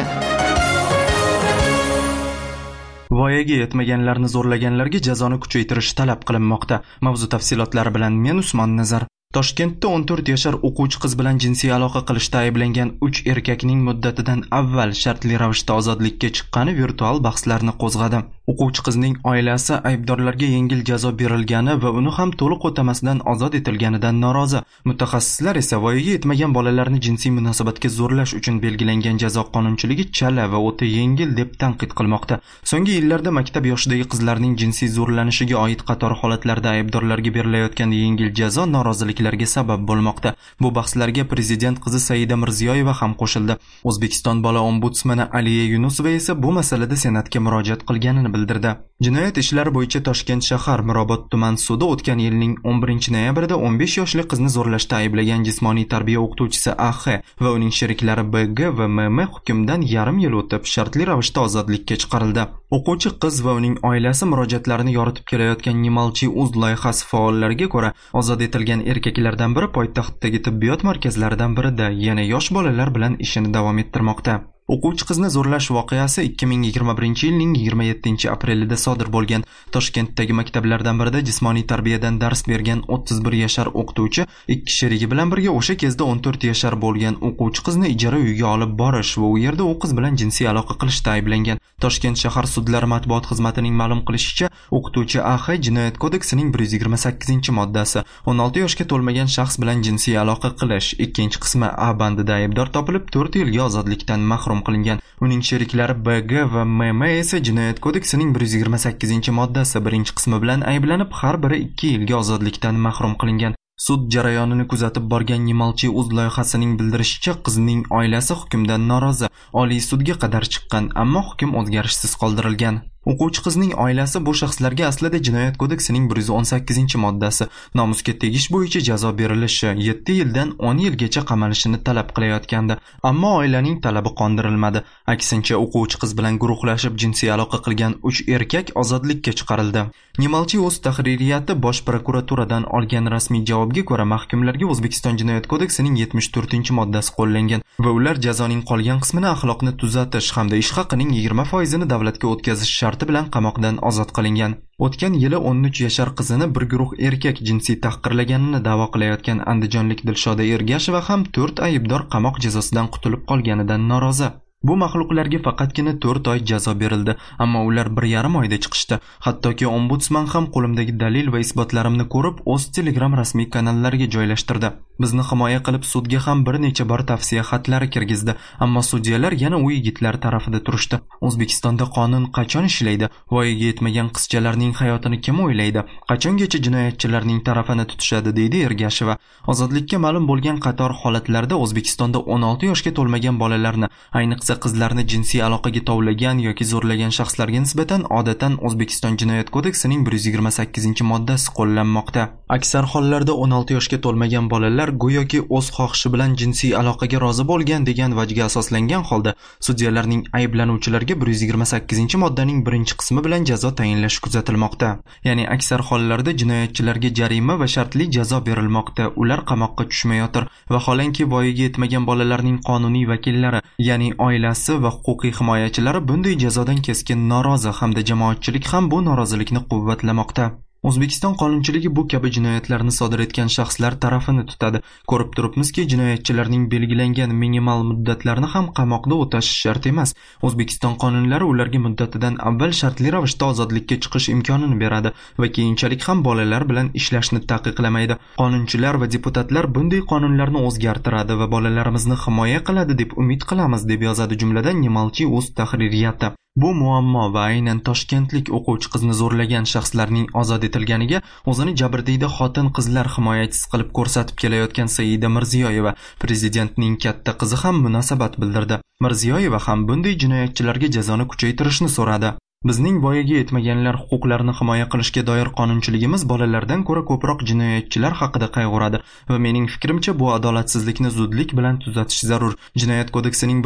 Voyaga yetmaganlarni zo'rlaganlarga jazoni kuchaytirish talab qilinmoqda. Mavzu tafsilotlari bilan men Usmon Nazar. Toshkentda 14 yoshar o'quvchi qiz bilan jinsiy aloqa qilishda ayblangan 3 erkakning muddatidan avval shartli ravishda ozodlikka chiqqani virtual bahslarni qo'zg'adi. O'quvchi qizning oilasi aybdorlarga yengil jazo berilgani va uni ham to'liq o'tamasdan ozod etilganidan norozi. Mutaxassislar esa voyaga yetmagan bolalarni jinsiy munosabatga zo'rlash uchun belgilangan jazo qonunchiligi chala va o'ta yengil deb tanqid qilmoqda. So'nggi yillarda maktab yoshidagi qizlarning jinsiy zo'rlanishiga oid qator holatlarda aybdorlarga berilayotgan yengil jazo noroziliklarga sabab bo'lmoqda. Bu bahslarga prezident qizi Saida Mirziyoyeva ham qo'shildi. O'zbekiston bola ombudsmani Aliya Yunusova esa bu masalada senatga murojaat qilganini bildirdi. Jinoyat ishlari bo'yicha Toshkent shahar Mirobod tuman sudi o'tgan yilning 11-noyabrida 15 yoshli qizni zo'rlashda ayblagan jismoniy tarbiya o'qituvchisi AX va uning sheriklari BG va MM hukmdan yarim yil o'tib shartli ravishda ozodlikka chiqarildi. O'quvchi qiz va uning oilasi murojaatlarini yoritib kelayotgan Nimalchi Uz loyihasi faollariga ko'ra, ozod etilgan erkaklardan biri poytaxtdagi tibbiyot markazlaridan birida yana yosh bolalar bilan ishini davom ettirmoqda. O'quvchi qizni zo'rlash voqeasi 2021-yilning 27-aprelida sodir bo'lgan. Toshkentdagi maktablardan birida jismoniy tarbiyadan dars bergan 31 yashar o'qituvchi ikki sherigi bilan birga o'sha kezda 14 yashar bo'lgan o'quvchi qizni ijara uyiga olib borish va u yerda u qiz bilan jinsiy aloqa qilishda ayblangan. Toshkent shahar sudlari matbuot xizmatining ma'lum qilishicha, o'qituvchi AX Jinoyat kodeksining 128-moddasi 16 yoshga to'lmagan shaxs bilan jinsiy aloqa qilish 2-qismi A bandida aybdor topilib 4 yilga ozodlikdan mahrum qilingan. Uning sheriklari BG va MM esa Jinoyat kodeksining 128-moddasi 1-qismi bilan ayblanib, har biri 2 yilga ozodlikdan mahrum qilingan. Sud jarayonini kuzatib borgan Nimalchi Uz loyihasining bildirishicha, qizning oilasi hukmdan norozi. Oliy sudga qadar chiqqan, ammo hukm o'zgarishsiz qoldirilgan. O'quvchi qizning oilasi bu shaxslarga aslida Jinoyat kodeksining 118-moddasi nomusga tegish bo'yicha jazo berilishi 7 yildan 10 yilgacha qamalishini talab qilayotgandi. Ammo oilaning talabi qondirilmadi. Aksincha, o'quvchi qiz bilan guruhlashib jinsiy aloqa qilgan 3 erkak ozodlikka chiqarildi. Nimalchi o'z tahririyati Bosh prokuraturadan olgan rasmiy javobga ko'ra, mahkumlarga O'zbekiston Jinoyat kodeksining 74-moddasi qo'llangan va ular jazoning qolgan qismini axloqni tuzatish hamda ish haqining 20%ni davlatga o'tkazish sharti bilan qamoqdan ozod qilingan. O'tgan yili 13 yashar qizini bir guruh erkak jinsiy tahqirlaganini da'vo qilayotgan andijonlik Dilshoda Ergasheva ham 4 aybdor qamoq jazosidan qutulib qolganidan norozi. Bu maxluqlarga faqatgina 4 oy jazo berildi, ammo ular 1,5 oyda chiqishdi. Hattoki ombudsman ham qo'limdagi dalil va isbotlarimni ko'rib, o'z Telegram rasmiy kanallariga joylashtirdi. Bizni himoya qilib sudga ham bir necha bor tavsiya xatlari kirgizdi, ammo sudyalar yana u yigitlar tarafida turishdi. O'zbekistonda qonun qachon ishlaydi? Voyaga yetmagan qizchalarning hayotini kim o'ylaydi? Qachongacha jinoyatchilarning tarafini tutishadi, deydi Ergasheva. Ozodlikka ma'lum bo'lgan qator holatlarda O'zbekistonda 16 yoshga to'lmagan bolalarni, ayniqsa qizlarni jinsiy aloqaga tovlagan yoki zo'rlagan shaxslarga nisbatan odatdan O'zbekiston Jinoyat kodeksining 128-moddasi qo'llanmoqda. Aksar hollarda 16 yoshga to'lmagan bolalar go'yoki o'z xohishi bilan jinsiy aloqaga rozi bo'lgan degan vajga asoslangan holda sudyalarning ayblanuvchilarga 128-moddaning 1-qismi bilan jazo tayinlashi kuzatilmoqda. Ya'ni aksar hollarda jinoyatchilarga jarima va shartli jazo berilmoqda. Ular qamoqqa tushmayotir. Vaholanki voyaga yetmagan bolalarning qonuniy vakillari, ya'ni oilasi va huquqiy himoyachilari bunday jazodan keskin norozi hamda jamoatchilik ham bu norozilikni quvvatlamoqda. O'zbekiston qonunchiligi bu kabi jinoyatlarni sodir etgan shaxslar tarafini tutadi. Ko'rib turibmizki, jinoyatchilarning belgilangan minimal muddatlarni ham qamoqda o'tash shart emas. O'zbekiston qonunlari ularga muddatidan avval shartli ravishda ozodlikka chiqish imkonini beradi va keyinchalik ham bolalar bilan ishlashni taqiqlamaydi. Qonunchilar va deputatlar bunday qonunlarni o'zgartiradi va bolalarimizni himoya qiladi deb umid qilamiz, deb yozadi jumladan Nimalchi o'z tahririyati. Bu muammo va aynan toshkentlik o'quvchi qizni zo'rlagan shaxslarning ozod etilganiga o'zini jabrdiyda xotin-qizlar himoyachisi qilib ko'rsatib kelayotgan Saida Mirziyoyeva, prezidentning katta qizi ham munosabat bildirdi. Mirziyoyeva ham bunday jinoyatchilarga jazoni kuchaytirishni so'radi. Bizning voyaga yetmaganlar huquqlarini himoya qilishga doir qonunchiligimiz bolalardan ko'ra ko'proq jinoyatchilar haqida qayg'uradi va mening fikrimcha bu adolatsizlikni zudlik bilan tuzatish zarur. Jinoyat kodeksining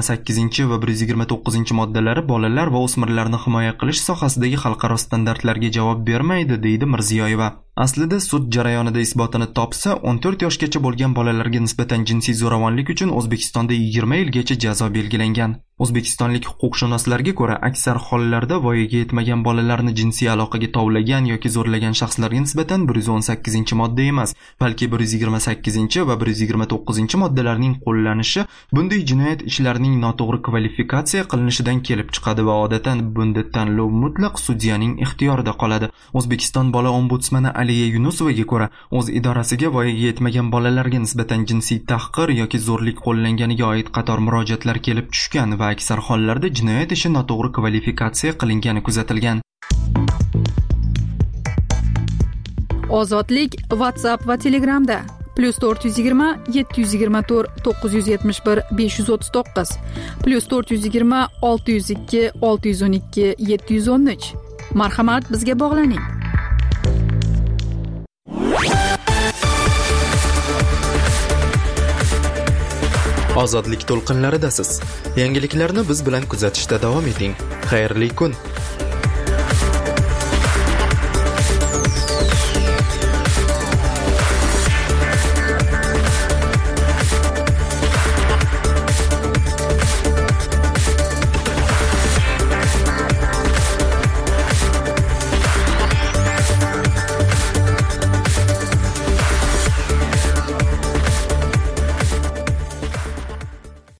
128 va 129 moddalari bolalar va o'smirlarni himoya qilish sohasidagi xalqaro standartlarga javob bermaydi, deydi Mirziyoyeva. Aslida sud jarayonida isbotini topsa, 14 yoshgacha bo'lgan bolalarga nisbatan jinsiy zo'ravonlik uchun O'zbekistonda 20 yilgacha jazo belgilangan. O'zbekistonlik huquqshunoslarga ko'ra, aksar hollarda voyaga yetmagan bolalarni jinsiy aloqaga tovlagan yoki zo'rlagan shaxslarga nisbatan 118-modda emas, balki 128 va 129-moddalarning qo'llanishi bunday jinoyat ishlarining noto'g'ri kvalifikatsiya qilinishidan kelib chiqadi va odatdan bunday tanlov mutlaq sudyaning ixtiyorida qoladi. O'zbekiston bola ombudsmani Aliya Yunusovaga ko'ra, o'z idorasiga voyaga yetmagan bolalarga nisbatan jinsiy tahqir yoki zo'rlik qo'llanganiga oid qator murojaatlar kelib tushgan va aksar hollarda jinoyat ishi noto'g'ri kvalifikatsiya qilingani kuzatilgan. Ozodlik WhatsApp va Telegramda +420 724 971 539 +420 602 612 713. Marhamat, bizga bog'laning. Ozodlik to'lqinlaridasiz. Yangiliklarni biz bilan kuzatishda davom eting. Xayrli kun.